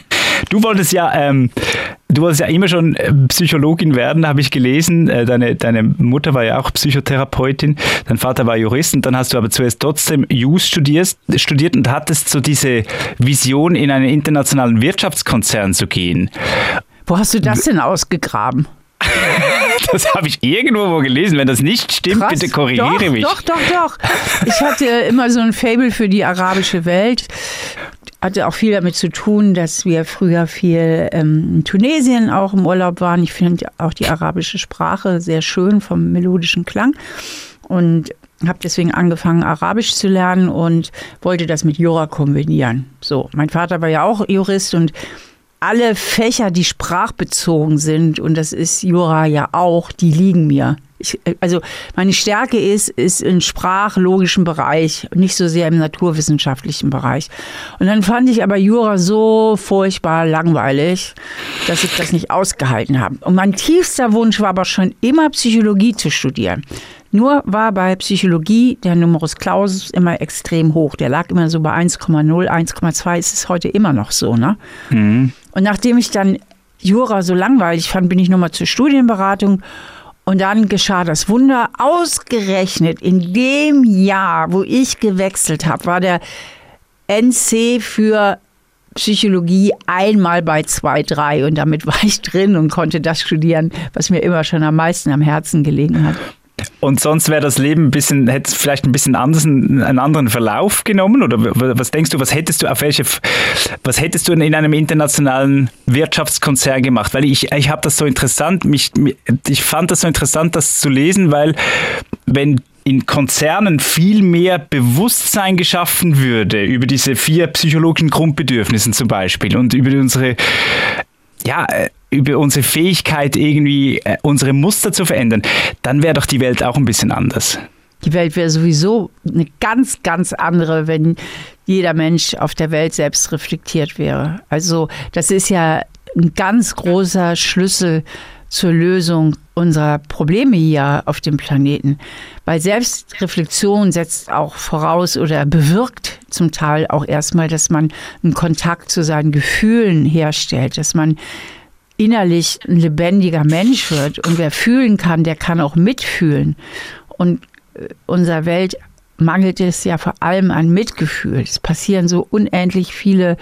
Du wolltest ja immer schon Psychologin werden, habe ich gelesen. Deine Mutter war ja auch Psychotherapeutin, dein Vater war Jurist und dann hast du aber zuerst trotzdem Jus studiert und hattest so diese Vision, in einen internationalen Wirtschaftskonzern zu gehen. Wo hast du das denn ausgegraben? Das habe ich irgendwo gelesen. Wenn das nicht stimmt, krass, bitte korrigiere mich. Doch. Ich hatte immer so ein Faible für die arabische Welt. Hatte auch viel damit zu tun, dass wir früher viel in Tunesien auch im Urlaub waren. Ich finde auch die arabische Sprache sehr schön vom melodischen Klang und habe deswegen angefangen, Arabisch zu lernen und wollte das mit Jura kombinieren. So, mein Vater war ja auch Jurist und alle Fächer, die sprachbezogen sind, und das ist Jura ja auch, die liegen mir. Also meine Stärke ist im sprachlogischen Bereich, nicht so sehr im naturwissenschaftlichen Bereich. Und dann fand ich aber Jura so furchtbar langweilig, dass ich das nicht ausgehalten habe. Und mein tiefster Wunsch war aber schon immer, Psychologie zu studieren. Nur war bei Psychologie der Numerus Clausus immer extrem hoch. Der lag immer so bei 1,0, 1,2. Ist es heute immer noch so, ne? Mhm. Und nachdem ich dann Jura so langweilig fand, bin ich nochmal zur Studienberatung. Und dann geschah das Wunder. Ausgerechnet in dem Jahr, wo ich gewechselt habe, war der NC für Psychologie einmal bei 2,3. Und damit war ich drin und konnte das studieren, was mir immer schon am meisten am Herzen gelegen hat. Und sonst wäre das Leben hätte es vielleicht ein bisschen einen anderen Verlauf genommen? Oder was denkst du, was hättest du in einem internationalen Wirtschaftskonzern gemacht? Weil ich habe das so interessant, ich fand das so interessant, das zu lesen, weil wenn in Konzernen viel mehr Bewusstsein geschaffen würde über diese 4 psychologischen Grundbedürfnisse zum Beispiel und über unsere Fähigkeit, irgendwie unsere Muster zu verändern, dann wäre doch die Welt auch ein bisschen anders. Die Welt wäre sowieso eine ganz, ganz andere, wenn jeder Mensch auf der Welt selbst reflektiert wäre. Also das ist ja ein ganz großer Schlüssel zur Lösung unserer Probleme hier auf dem Planeten. Weil Selbstreflexion setzt auch voraus oder bewirkt zum Teil auch erstmal, dass man einen Kontakt zu seinen Gefühlen herstellt, dass man innerlich ein lebendiger Mensch wird. Und wer fühlen kann, der kann auch mitfühlen. Und unserer Welt mangelt es ja vor allem an Mitgefühl. Es passieren so unendlich viele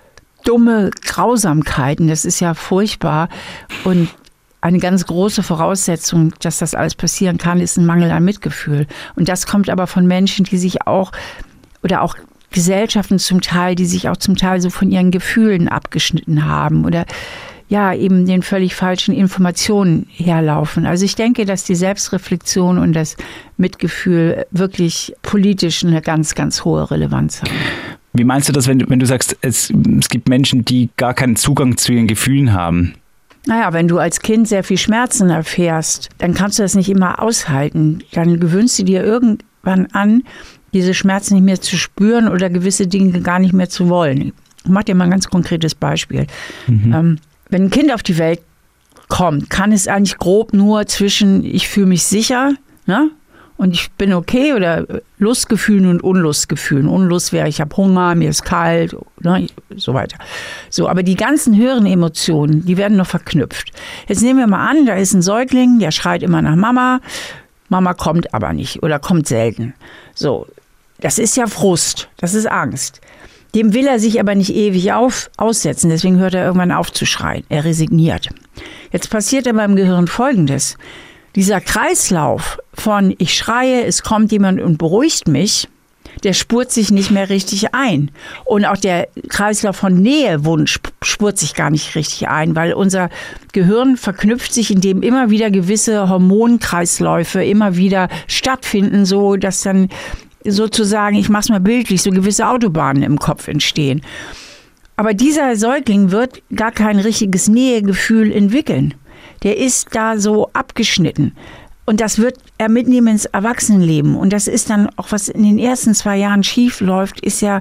dumme Grausamkeiten. Das ist ja furchtbar. Und eine ganz große Voraussetzung, dass das alles passieren kann, ist ein Mangel an Mitgefühl. Und das kommt aber von Menschen, die sich auch, oder auch Gesellschaften zum Teil, die sich auch zum Teil so von ihren Gefühlen abgeschnitten haben oder ja, eben den völlig falschen Informationen herlaufen. Also ich denke, dass die Selbstreflexion und das Mitgefühl wirklich politisch eine ganz, ganz hohe Relevanz haben. Wie meinst du das, wenn du sagst, es gibt Menschen, die gar keinen Zugang zu ihren Gefühlen haben? Naja, wenn du als Kind sehr viel Schmerzen erfährst, dann kannst du das nicht immer aushalten. Dann gewöhnst du dir irgendwann an, diese Schmerzen nicht mehr zu spüren oder gewisse Dinge gar nicht mehr zu wollen. Ich mache dir mal ein ganz konkretes Beispiel. Mhm. Wenn ein Kind auf die Welt kommt, kann es eigentlich grob nur zwischen ich fühle mich sicher, ne, und ich bin okay oder Lustgefühlen und Unlustgefühlen. Unlust wäre, ich habe Hunger, mir ist kalt, ne, so weiter. So, aber die ganzen höheren Emotionen, die werden noch verknüpft. Jetzt nehmen wir mal an, da ist ein Säugling, der schreit immer nach Mama. Mama kommt aber nicht oder kommt selten. So, das ist ja Frust, das ist Angst. Dem will er sich aber nicht ewig aussetzen, deswegen hört er irgendwann auf zu schreien. Er resigniert. Jetzt passiert aber im Gehirn Folgendes. Dieser Kreislauf von ich schreie, es kommt jemand und beruhigt mich, der spurt sich nicht mehr richtig ein. Und auch der Kreislauf von Nähewunsch spurt sich gar nicht richtig ein, weil unser Gehirn verknüpft sich, indem immer wieder gewisse Hormonkreisläufe immer wieder stattfinden, so dass dann sozusagen, ich mache es mal bildlich, so gewisse Autobahnen im Kopf entstehen. Aber dieser Säugling wird gar kein richtiges Nähegefühl entwickeln. Der ist da so abgeschnitten. Und das wird er mitnehmen ins Erwachsenenleben. Und das ist dann auch, was in den ersten 2 Jahren schief läuft, ist ja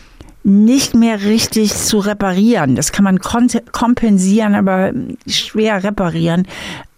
nicht mehr richtig zu reparieren. Das kann man kompensieren, aber schwer reparieren.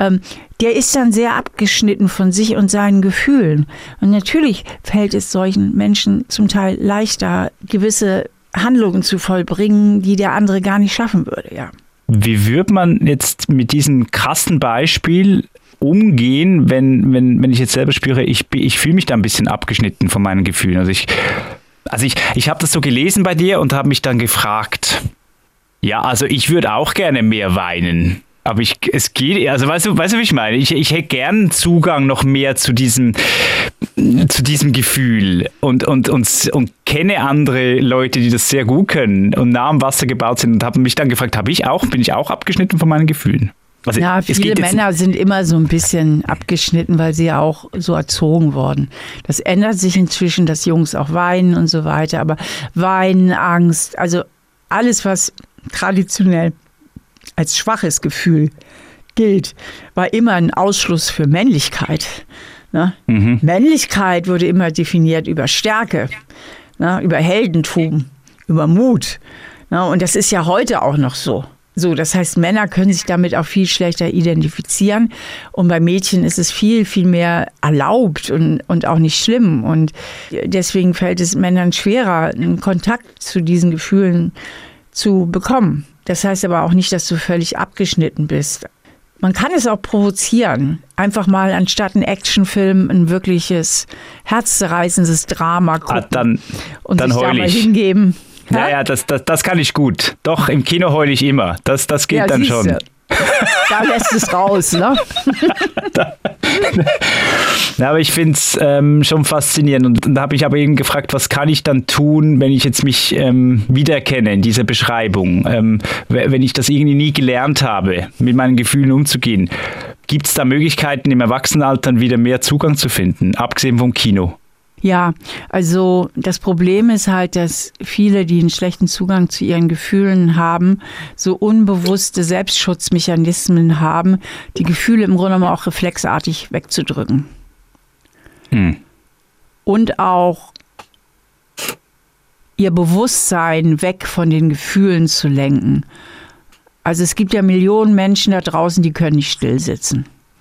Der ist dann sehr abgeschnitten von sich und seinen Gefühlen. Und natürlich fällt es solchen Menschen zum Teil leichter, gewisse Handlungen zu vollbringen, die der andere gar nicht schaffen würde, ja. Wie würde man jetzt mit diesem krassen Beispiel umgehen, wenn ich jetzt selber spüre, ich fühle mich da ein bisschen abgeschnitten von meinen Gefühlen. Also ich habe das so gelesen bei dir und habe mich dann gefragt, ja, also ich würde auch gerne mehr weinen. Aber es geht, also weißt du, wie ich meine? Ich hätte gern Zugang noch mehr zu diesem Gefühl und kenne andere Leute, die das sehr gut können und nah am Wasser gebaut sind und habe mich dann gefragt, bin ich auch abgeschnitten von meinen Gefühlen? Also ja, viele Männer sind immer so ein bisschen abgeschnitten, weil sie ja auch so erzogen wurden. Das ändert sich inzwischen, dass Jungs auch weinen und so weiter. Aber Weinen, Angst, also alles, was traditionell als schwaches Gefühl gilt, war immer ein Ausschluss für Männlichkeit. Ne? Mhm. Männlichkeit wurde immer definiert über Stärke, ne? Über Heldentum, über Mut. Ne? Und das ist ja heute auch noch so. So, das heißt, Männer können sich damit auch viel schlechter identifizieren. Und bei Mädchen ist es viel, viel mehr erlaubt und auch nicht schlimm. Und deswegen fällt es Männern schwerer, einen Kontakt zu diesen Gefühlen zu bekommen. Das heißt aber auch nicht, dass du völlig abgeschnitten bist. Man kann es auch provozieren. Einfach mal anstatt einen Actionfilm ein wirkliches herzzerreißendes Drama gucken. Und sich da mal hingeben. Ja, das kann ich gut. Doch, im Kino heule ich immer. Das geht ja, dann schon. Da lässt es raus, ne? Ja, aber ich finde es schon faszinierend. Und da habe ich aber eben gefragt, was kann ich dann tun, wenn ich jetzt mich wiedererkenne in dieser Beschreibung? Wenn ich das irgendwie nie gelernt habe, mit meinen Gefühlen umzugehen. Gibt es da Möglichkeiten, im Erwachsenenalter wieder mehr Zugang zu finden, abgesehen vom Kino? Ja, also das Problem ist halt, dass viele, die einen schlechten Zugang zu ihren Gefühlen haben, so unbewusste Selbstschutzmechanismen haben, die Gefühle im Grunde genommen auch reflexartig wegzudrücken. Und auch ihr Bewusstsein weg von den Gefühlen zu lenken. Also es gibt ja Millionen Menschen da draußen, die können nicht still sitzen.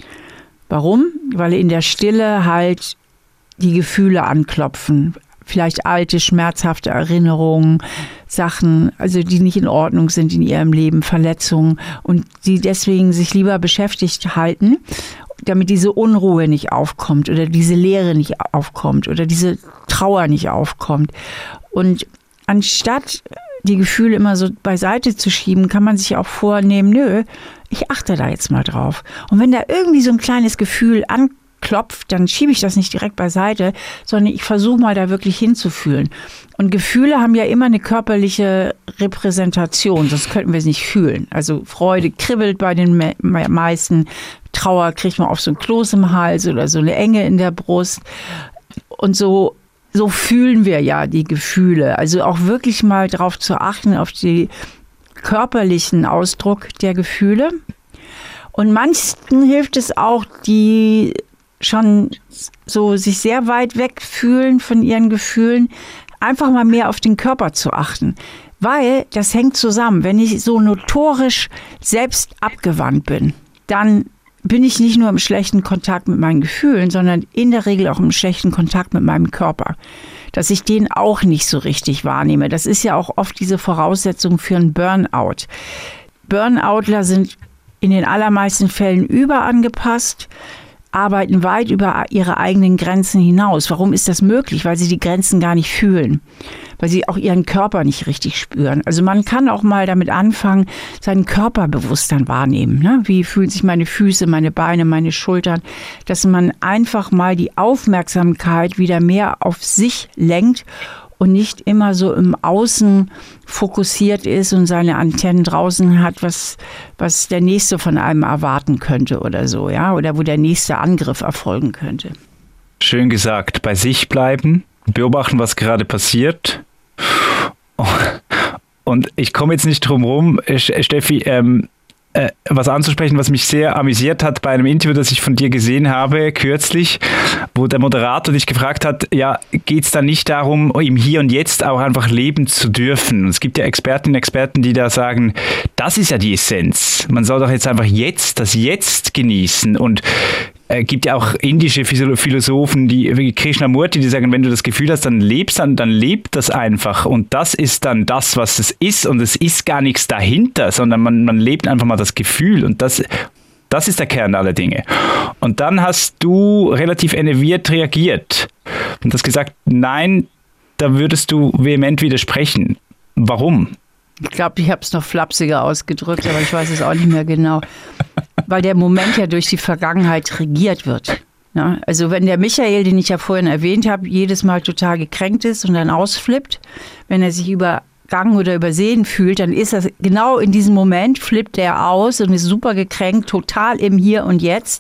Warum? Weil in der Stille halt die Gefühle anklopfen. Vielleicht alte, schmerzhafte Erinnerungen, Sachen, also die nicht in Ordnung sind in ihrem Leben, Verletzungen und die deswegen sich lieber beschäftigt halten, damit diese Unruhe nicht aufkommt oder diese Leere nicht aufkommt oder diese Trauer nicht aufkommt. Und anstatt die Gefühle immer so beiseite zu schieben, kann man sich auch vornehmen, nö, ich achte da jetzt mal drauf. Und wenn da irgendwie so ein kleines Gefühl anklopft, dann schiebe ich das nicht direkt beiseite, sondern ich versuche mal da wirklich hinzufühlen. Und Gefühle haben ja immer eine körperliche Repräsentation, sonst könnten wir es nicht fühlen. Also Freude kribbelt bei den meisten, Trauer kriegt man auf so ein Kloß im Hals oder so eine Enge in der Brust. Und so fühlen wir ja die Gefühle. Also auch wirklich mal darauf zu achten, auf den körperlichen Ausdruck der Gefühle. Und manchen hilft es auch, die schon so sich sehr weit weg fühlen von ihren Gefühlen, einfach mal mehr auf den Körper zu achten. Weil das hängt zusammen. Wenn ich so notorisch selbst abgewandt bin, dann bin ich nicht nur im schlechten Kontakt mit meinen Gefühlen, sondern in der Regel auch im schlechten Kontakt mit meinem Körper. Dass ich den auch nicht so richtig wahrnehme. Das ist ja auch oft diese Voraussetzung für einen Burnout. Burnoutler sind in den allermeisten Fällen überangepasst, arbeiten weit über ihre eigenen Grenzen hinaus. Warum ist das möglich? Weil sie die Grenzen gar nicht fühlen, weil sie auch ihren Körper nicht richtig spüren. Also man kann auch mal damit anfangen, seinen Körper bewusst dann wahrnehmen. Ne? Wie fühlen sich meine Füße, meine Beine, meine Schultern? Dass man einfach mal die Aufmerksamkeit wieder mehr auf sich lenkt und nicht immer so im Außen fokussiert ist und seine Antennen draußen hat, was der Nächste von einem erwarten könnte oder so, ja, oder wo der nächste Angriff erfolgen könnte. Schön gesagt, bei sich bleiben, beobachten, was gerade passiert. Und ich komme jetzt nicht drum rum, Steffi, was anzusprechen, was mich sehr amüsiert hat bei einem Interview, das ich von dir gesehen habe, kürzlich, wo der Moderator dich gefragt hat, ja, geht es dann nicht darum, im Hier und Jetzt auch einfach leben zu dürfen? Und es gibt ja Expertinnen und Experten, die da sagen, das ist ja die Essenz. Man soll doch jetzt einfach das Jetzt genießen und gibt ja auch indische Philosophen, wie Krishnamurti, die sagen, wenn du das Gefühl hast, dann lebst, dann lebt das einfach. Und das ist dann das, was es ist. Und es ist gar nichts dahinter, sondern man lebt einfach mal das Gefühl. Und das ist der Kern aller Dinge. Und dann hast du relativ enerviert reagiert und hast gesagt, nein, da würdest du vehement widersprechen. Warum? Ich glaube, ich habe es noch flapsiger ausgedrückt, aber ich weiß es auch nicht mehr genau. Weil der Moment ja durch die Vergangenheit regiert wird. Ja, also wenn der Michael, den ich ja vorhin erwähnt habe, jedes Mal total gekränkt ist und dann ausflippt, wenn er sich übergangen oder übersehen fühlt, dann ist das genau in diesem Moment, flippt er aus und ist super gekränkt, total im Hier und Jetzt.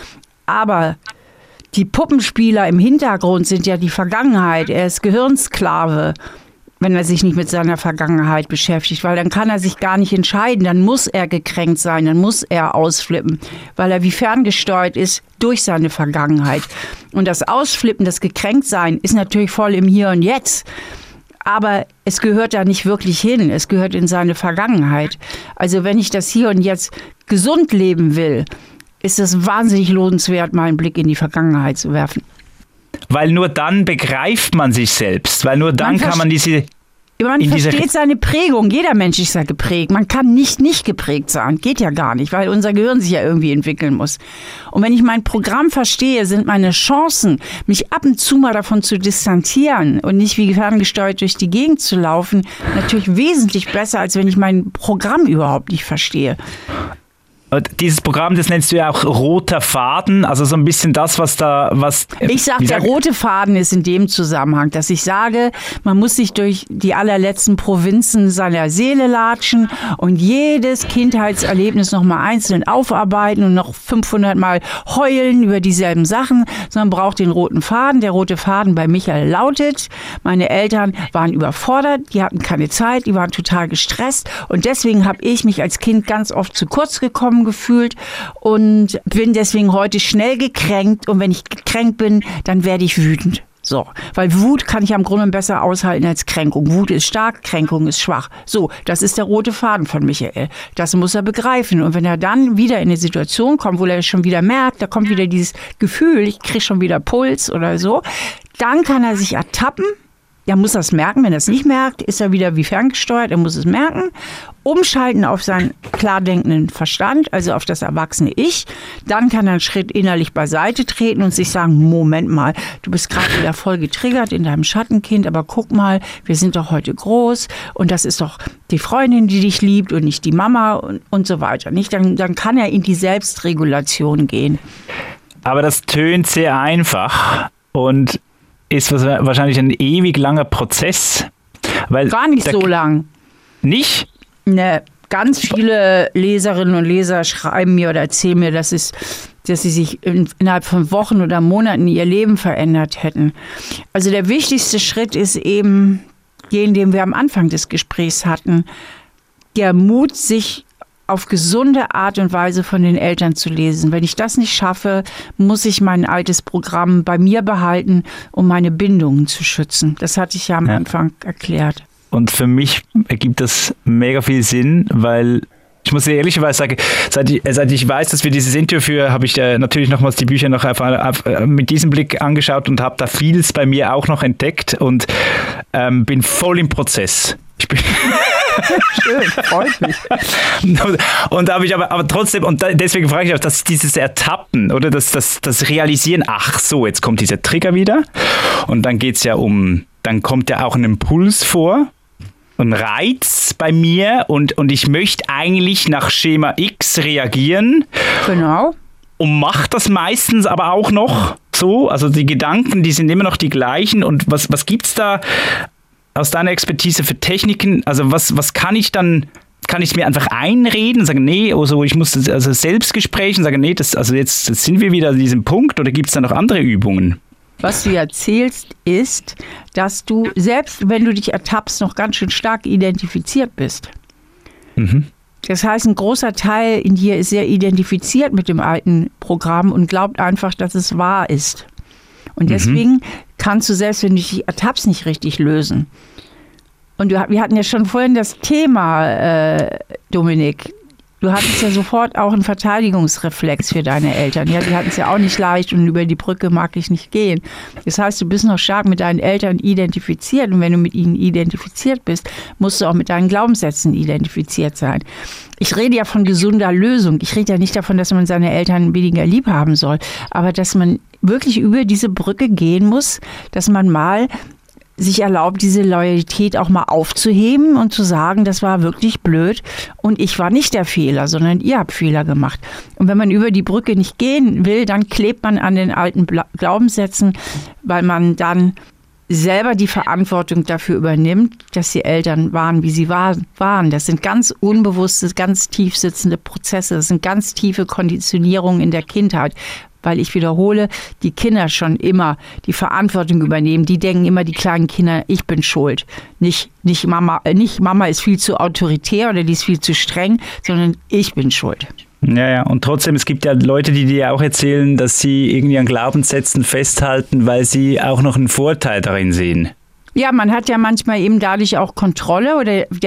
Aber die Puppenspieler im Hintergrund sind ja die Vergangenheit. Er ist Gehirnsklave, wenn er sich nicht mit seiner Vergangenheit beschäftigt, weil dann kann er sich gar nicht entscheiden, dann muss er gekränkt sein, dann muss er ausflippen, weil er wie ferngesteuert ist durch seine Vergangenheit. Und das Ausflippen, das Gekränktsein ist natürlich voll im Hier und Jetzt, aber es gehört da nicht wirklich hin, es gehört in seine Vergangenheit. Also wenn ich das Hier und Jetzt gesund leben will, ist es wahnsinnig lohnenswert, mal einen Blick in die Vergangenheit zu werfen. Weil nur dann begreift man sich selbst, weil nur dann kann man Man versteht seine Prägung. Jeder Mensch ist ja geprägt. Man kann nicht geprägt sein. Geht ja gar nicht, weil unser Gehirn sich ja irgendwie entwickeln muss. Und wenn ich mein Programm verstehe, sind meine Chancen, mich ab und zu mal davon zu distanzieren und nicht wie ferngesteuert durch die Gegend zu laufen, natürlich wesentlich besser, als wenn ich mein Programm überhaupt nicht verstehe. Dieses Programm, das nennst du ja auch roter Faden, also so ein bisschen das, Ich sage, der rote Faden ist in dem Zusammenhang, dass ich sage, man muss sich durch die allerletzten Provinzen seiner Seele latschen und jedes Kindheitserlebnis nochmal einzeln aufarbeiten und noch 500 Mal heulen über dieselben Sachen, sondern braucht den roten Faden. Der rote Faden bei Michael lautet, meine Eltern waren überfordert, die hatten keine Zeit, die waren total gestresst und deswegen habe ich mich als Kind ganz oft zu kurz gekommen gefühlt und bin deswegen heute schnell gekränkt und wenn ich gekränkt bin, dann werde ich wütend. So, weil Wut kann ich am Grunde besser aushalten als Kränkung. Wut ist stark, Kränkung ist schwach. So, das ist der rote Faden von Michael. Das muss er begreifen. Und wenn er dann wieder in eine Situation kommt, wo er schon wieder merkt, da kommt wieder dieses Gefühl, ich kriege schon wieder Puls oder so, dann kann er sich ertappen. Er muss das merken. Wenn er es nicht merkt, ist er wieder wie ferngesteuert. Er muss es merken. Umschalten auf seinen klar denkenden Verstand, also auf das erwachsene Ich. Dann kann er einen Schritt innerlich beiseite treten und sich sagen, Moment mal, du bist gerade wieder voll getriggert in deinem Schattenkind, aber guck mal, wir sind doch heute groß und das ist doch die Freundin, die dich liebt und nicht die Mama und so weiter. Nicht? Dann kann er in die Selbstregulation gehen. Aber das tönt sehr einfach und ist wahrscheinlich ein ewig langer Prozess. Weil gar nicht so lang. Nicht? Ne, ganz viele Leserinnen und Leser schreiben mir oder erzählen mir, dass sie sich innerhalb von Wochen oder Monaten ihr Leben verändert hätten. Also der wichtigste Schritt ist eben den wir am Anfang des Gesprächs hatten. Der Mut, sich auf gesunde Art und Weise von den Eltern zu lesen. Wenn ich das nicht schaffe, muss ich mein altes Programm bei mir behalten, um meine Bindungen zu schützen. Das hatte ich ja am Anfang erklärt. Und für mich ergibt das mega viel Sinn, weil ich muss dir ehrlicherweise sagen, seit ich weiß, dass wir dieses Interview führen, habe ich natürlich nochmals die Bücher noch mit diesem Blick angeschaut und habe da vieles bei mir auch noch entdeckt und bin voll im Prozess. Schön, freut mich. Und habe ich aber trotzdem, und deswegen frage ich auch, dass dieses Ertappen oder das Realisieren, ach so, jetzt kommt dieser Trigger wieder und dann geht es ja dann kommt ja auch ein Impuls vor, ein Reiz bei mir und ich möchte eigentlich nach Schema X reagieren. Genau. Und macht das meistens aber auch noch so, also die Gedanken, die sind immer noch die gleichen und was gibt es da aus deiner Expertise für Techniken, also was kann ich dann, kann ich es mir einfach einreden und sagen, nee, also ich muss also Selbstgespräch und sagen, nee, jetzt sind wir wieder an diesem Punkt oder gibt es da noch andere Übungen? Was du erzählst, ist, dass du, selbst wenn du dich ertappst, noch ganz schön stark identifiziert bist. Mhm. Das heißt, ein großer Teil in dir ist sehr identifiziert mit dem alten Programm und glaubt einfach, dass es wahr ist. Und deswegen kannst du selbst, wenn du dich ertappst, nicht richtig lösen. Und wir hatten ja schon vorhin das Thema, Dominik, Du hattest ja sofort auch einen Verteidigungsreflex für deine Eltern. Ja, die hatten es ja auch nicht leicht und über die Brücke mag ich nicht gehen. Das heißt, du bist noch stark mit deinen Eltern identifiziert und wenn du mit ihnen identifiziert bist, musst du auch mit deinen Glaubenssätzen identifiziert sein. Ich rede ja von gesunder Lösung. Ich rede ja nicht davon, dass man seine Eltern weniger lieb haben soll, aber dass man wirklich über diese Brücke gehen muss, dass man mal sich erlaubt, diese Loyalität auch mal aufzuheben und zu sagen, das war wirklich blöd und ich war nicht der Fehler, sondern ihr habt Fehler gemacht. Und wenn man über die Brücke nicht gehen will, dann klebt man an den alten Glaubenssätzen, weil man dann selber die Verantwortung dafür übernimmt, dass die Eltern waren, wie sie waren. Das sind ganz unbewusste, ganz tief sitzende Prozesse, das sind ganz tiefe Konditionierungen in der Kindheit. Weil ich wiederhole, die Kinder schon immer die Verantwortung übernehmen. Die denken immer, die kleinen Kinder, ich bin schuld. Nicht Mama ist viel zu autoritär oder die ist viel zu streng, sondern ich bin schuld. Ja, und trotzdem, es gibt ja Leute, die dir auch erzählen, dass sie irgendwie an Glaubenssätzen festhalten, weil sie auch noch einen Vorteil darin sehen. Ja, man hat ja manchmal eben dadurch auch Kontrolle.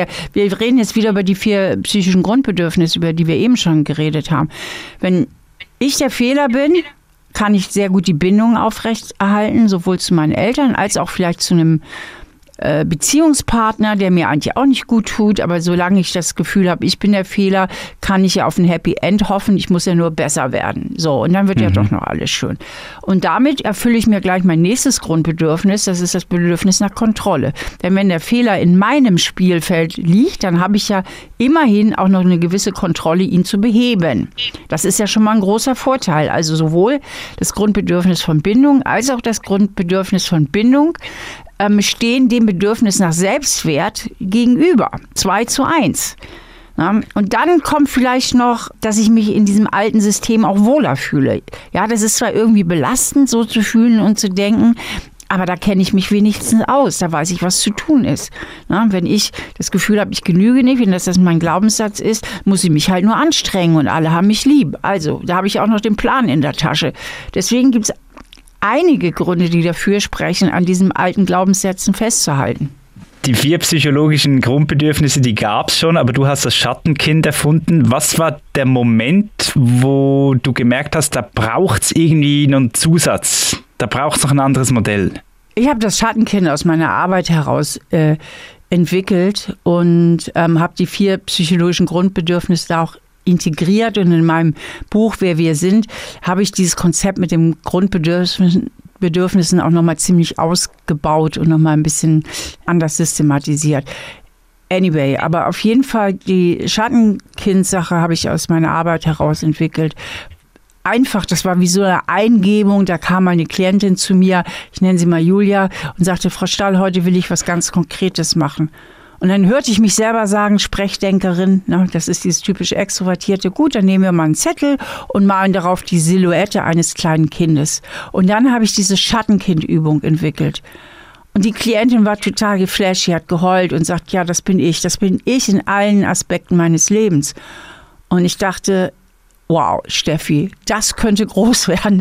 Wir reden jetzt wieder über die 4 psychischen Grundbedürfnisse, über die wir eben schon geredet haben. Wenn ich der Fehler bin, kann ich sehr gut die Bindung aufrechterhalten, sowohl zu meinen Eltern als auch vielleicht zu einem Beziehungspartner, der mir eigentlich auch nicht gut tut. Aber solange ich das Gefühl habe, ich bin der Fehler, kann ich ja auf ein Happy End hoffen. Ich muss ja nur besser werden. So, und dann wird ja doch noch alles schön. Und damit erfülle ich mir gleich mein nächstes Grundbedürfnis. Das ist das Bedürfnis nach Kontrolle. Denn wenn der Fehler in meinem Spielfeld liegt, dann habe ich ja immerhin auch noch eine gewisse Kontrolle, ihn zu beheben. Das ist ja schon mal ein großer Vorteil. Also sowohl das Grundbedürfnis von Bindung als auch das Grundbedürfnis von Bindung stehen dem Bedürfnis nach Selbstwert gegenüber. 2:1. Ja, und dann kommt vielleicht noch, dass ich mich in diesem alten System auch wohler fühle. Ja, das ist zwar irgendwie belastend, so zu fühlen und zu denken, aber da kenne ich mich wenigstens aus. Da weiß ich, was zu tun ist. Na, wenn ich das Gefühl habe, ich genüge nicht, wenn das mein Glaubenssatz ist, muss ich mich halt nur anstrengen und alle haben mich lieb. Also, da habe ich auch noch den Plan in der Tasche. Deswegen gibt es einige Gründe, die dafür sprechen, an diesen alten Glaubenssätzen festzuhalten. Die 4 psychologischen Grundbedürfnisse, die gab es schon, aber du hast das Schattenkind erfunden. Was war der Moment, wo du gemerkt hast, da braucht es irgendwie noch einen Zusatz, da braucht es noch ein anderes Modell? Ich habe das Schattenkind aus meiner Arbeit heraus entwickelt und habe die 4 psychologischen Grundbedürfnisse da auch integriert und in meinem Buch Wer wir sind, habe ich dieses Konzept mit den Grundbedürfnissen auch nochmal ziemlich ausgebaut und nochmal ein bisschen anders systematisiert. Anyway, aber auf jeden Fall die Schattenkind-Sache habe ich aus meiner Arbeit heraus entwickelt. Einfach, das war wie so eine Eingebung, da kam eine Klientin zu mir, ich nenne sie mal Julia, und sagte, Frau Stahl, heute will ich was ganz Konkretes machen. Und dann hörte ich mich selber sagen, Sprechdenkerin, das ist dieses typisch Extrovertierte, gut, dann nehmen wir mal einen Zettel und malen darauf die Silhouette eines kleinen Kindes. Und dann habe ich diese Schattenkindübung entwickelt. Und die Klientin war total geflasht, sie hat geheult und sagt, ja, das bin ich in allen Aspekten meines Lebens. Und ich dachte, wow, Steffi, das könnte groß werden,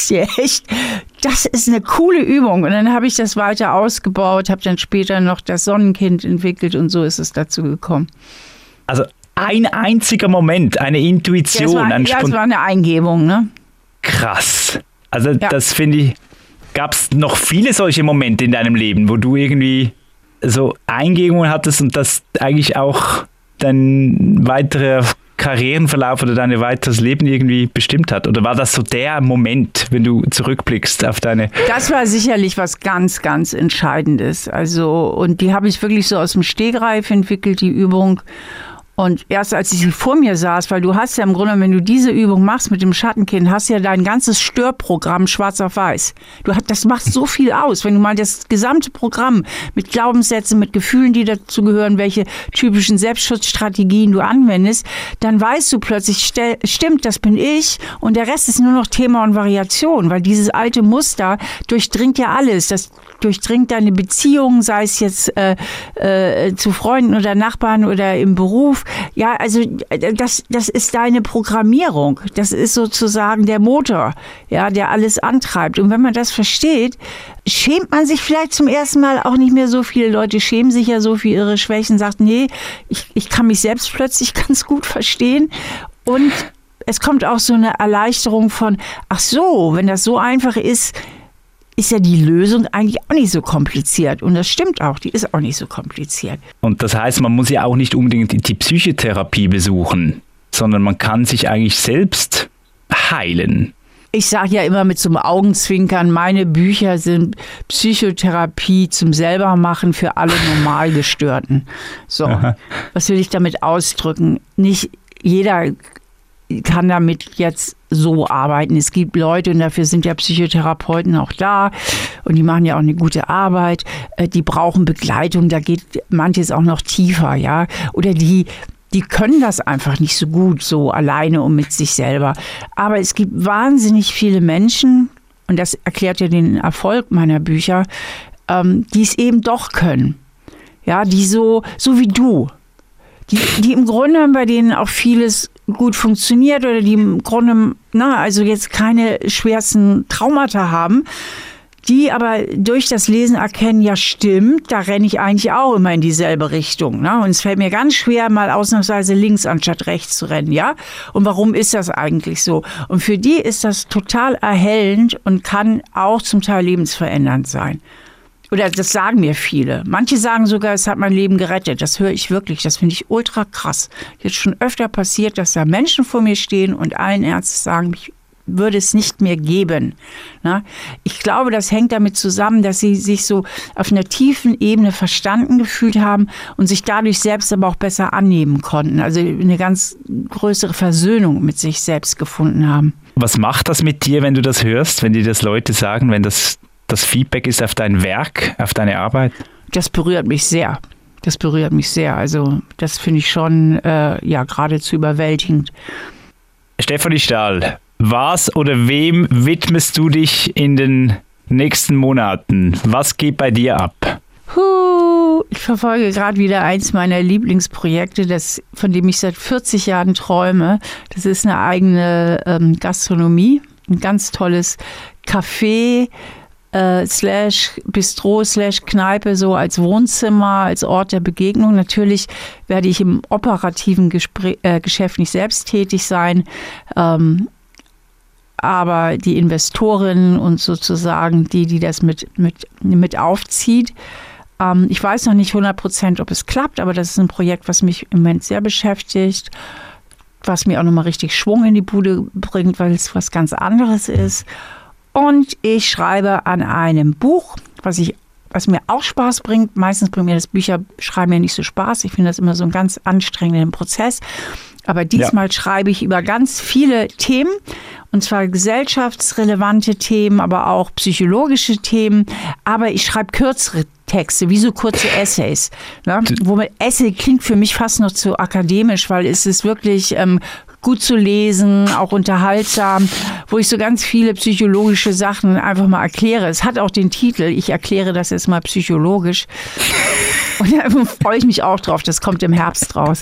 das ist eine coole Übung. Und dann habe ich das weiter ausgebaut, habe dann später noch das Sonnenkind entwickelt und so ist es dazu gekommen. Also ein einziger Moment, eine Intuition. Es war eine Eingebung, ne? Krass. Also das finde ich, gab es noch viele solche Momente in deinem Leben, wo du irgendwie so Eingebungen hattest und das eigentlich auch dein weiterer Karrierenverlauf oder dein weiteres Leben irgendwie bestimmt hat? Oder war das so der Moment, wenn du zurückblickst auf deine... Das war sicherlich was ganz, ganz Entscheidendes. Also, und die habe ich wirklich so aus dem Stegreif entwickelt, die Übung. Und erst als ich sie vor mir saß, weil du hast ja im Grunde, wenn du diese Übung machst mit dem Schattenkind, hast ja dein ganzes Störprogramm schwarz auf weiß. Das macht so viel aus. Wenn du mal das gesamte Programm mit Glaubenssätzen, mit Gefühlen, die dazu gehören, welche typischen Selbstschutzstrategien du anwendest, dann weißt du plötzlich, stimmt, das bin ich und der Rest ist nur noch Thema und Variation, weil dieses alte Muster durchdringt ja alles. Das durchdringt deine Beziehungen, sei es jetzt zu Freunden oder Nachbarn oder im Beruf. Ja, also das ist deine Programmierung. Das ist sozusagen der Motor, ja, der alles antreibt. Und wenn man das versteht, schämt man sich vielleicht zum ersten Mal auch nicht mehr so. Viele Leute schämen sich ja so für ihre Schwächen, sagt, nee, ich kann mich selbst plötzlich ganz gut verstehen. Und es kommt auch so eine Erleichterung von, ach so, wenn das so einfach ist ja die Lösung eigentlich auch nicht so kompliziert. Und das stimmt auch, die ist auch nicht so kompliziert. Und das heißt, man muss ja auch nicht unbedingt die Psychotherapie besuchen, sondern man kann sich eigentlich selbst heilen. Ich sage ja immer mit so einem Augenzwinkern, meine Bücher sind Psychotherapie zum Selbermachen für alle Normalgestörten. So, was will ich damit ausdrücken? Nicht jeder kann damit jetzt so arbeiten. Es gibt Leute, und dafür sind ja Psychotherapeuten auch da, und die machen ja auch eine gute Arbeit, die brauchen Begleitung, da geht manches auch noch tiefer, ja, oder die können das einfach nicht so gut, so alleine und mit sich selber. Aber es gibt wahnsinnig viele Menschen, und das erklärt ja den Erfolg meiner Bücher, die es eben doch können. Ja, die so wie du. Die im Grunde, bei denen auch vieles gut funktioniert oder die im Grunde, also jetzt keine schwersten Traumata haben, die aber durch das Lesen erkennen, ja stimmt, da renne ich eigentlich auch immer in dieselbe Richtung. Ne? Und es fällt mir ganz schwer, mal ausnahmsweise links anstatt rechts zu rennen. Ja? Und warum ist das eigentlich so? Und für die ist das total erhellend und kann auch zum Teil lebensverändernd sein. Oder das sagen mir viele. Manche sagen sogar, es hat mein Leben gerettet. Das höre ich wirklich. Das finde ich ultra krass. Jetzt schon öfter passiert, dass da Menschen vor mir stehen und allen Ernstes sagen, ich würde es nicht mehr geben. Na? Ich glaube, das hängt damit zusammen, dass sie sich so auf einer tiefen Ebene verstanden gefühlt haben und sich dadurch selbst aber auch besser annehmen konnten. Also eine ganz größere Versöhnung mit sich selbst gefunden haben. Was macht das mit dir, wenn du das hörst, wenn dir das Leute sagen, wenn das Feedback ist auf dein Werk, auf deine Arbeit? Das berührt mich sehr. Also das finde ich schon geradezu überwältigend. Stefanie Stahl, was oder wem widmest du dich in den nächsten Monaten? Was geht bei dir ab? Ich verfolge gerade wieder eins meiner Lieblingsprojekte, von dem ich seit 40 Jahren träume. Das ist eine eigene Gastronomie, ein ganz tolles Café, Bistro, Kneipe, so als Wohnzimmer, als Ort der Begegnung. Natürlich werde ich im operativen Geschäft nicht selbst tätig sein, aber die Investorin und sozusagen die das mit aufzieht. Ich weiß noch nicht 100%, ob es klappt, aber das ist ein Projekt, was mich im Moment sehr beschäftigt, was mir auch nochmal richtig Schwung in die Bude bringt, weil es was ganz anderes ist. Und ich schreibe an einem Buch, was mir auch Spaß bringt. Meistens bringt mir das Bücherschreiben ja nicht so Spaß. Ich finde das immer so einen ganz anstrengenden Prozess. Aber diesmal schreibe ich über ganz viele Themen, und zwar gesellschaftsrelevante Themen, aber auch psychologische Themen. Aber ich schreibe kürzere Texte, wie so kurze Essays. Ne? Womit Essay klingt für mich fast noch zu akademisch, weil es ist wirklich gut zu lesen, auch unterhaltsam, wo ich so ganz viele psychologische Sachen einfach mal erkläre. Es hat auch den Titel, ich erkläre das jetzt mal psychologisch. Und da freue ich mich auch drauf, das kommt im Herbst raus.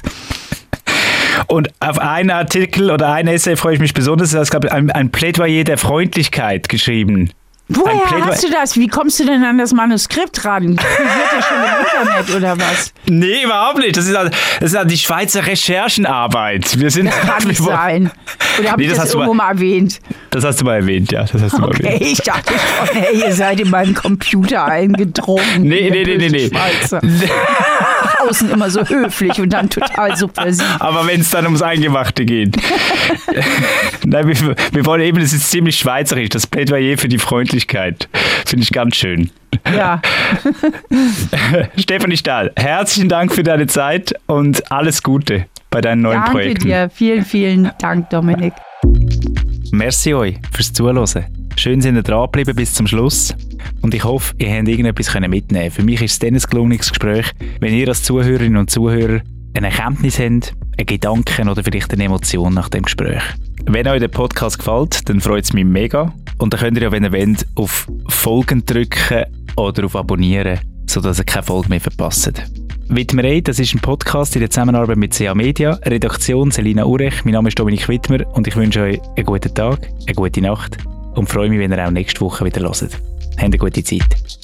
Und auf einen Artikel oder ein Essay freue ich mich besonders. Es gab ein Plädoyer der Freundlichkeit geschrieben. Woher hast du das? Wie kommst du denn an das Manuskript ran? Wird das schon im Internet oder was? Nee, überhaupt nicht. Das ist die Schweizer Recherchenarbeit. Das kann nicht sein. Oder habe ich das irgendwo mal erwähnt? Das hast du mal erwähnt, ja. Das hast du mal erwähnt. Ich dachte schon, hey, ihr seid in meinen Computer eingedrungen. Nee. Schweizer. Außen immer so höflich und dann total subversiv. Aber wenn es dann ums Eingemachte geht. Nein, wir wollen eben, das ist ziemlich schweizerisch, das Plädoyer für die Freundlichkeit. Finde ich ganz schön. Ja. Stefanie Stahl, herzlichen Dank für deine Zeit und alles Gute bei deinen neuen Projekten. Danke dir, vielen, vielen Dank, Dominik. Merci euch fürs Zuhören. Schön, sind ihr dran geblieben bis zum Schluss. Und ich hoffe, ihr habt irgendetwas mitnehmen können. Für mich ist es dann ein gelungenes Gespräch, wenn ihr als Zuhörerinnen und Zuhörer eine Erkenntnis habt, einen Gedanken oder vielleicht eine Emotion nach dem Gespräch. Wenn euch der Podcast gefällt, dann freut es mich mega. Und dann könnt ihr ja, wenn ihr wollt, auf Folgen drücken oder auf Abonnieren, sodass ihr keine Folge mehr verpasst. Widmerei, das ist ein Podcast in der Zusammenarbeit mit CA Media, Redaktion Selina Urech, mein Name ist Dominik Wittmer und ich wünsche euch einen guten Tag, eine gute Nacht und freue mich, wenn ihr auch nächste Woche wieder hört. Habt eine gute Zeit.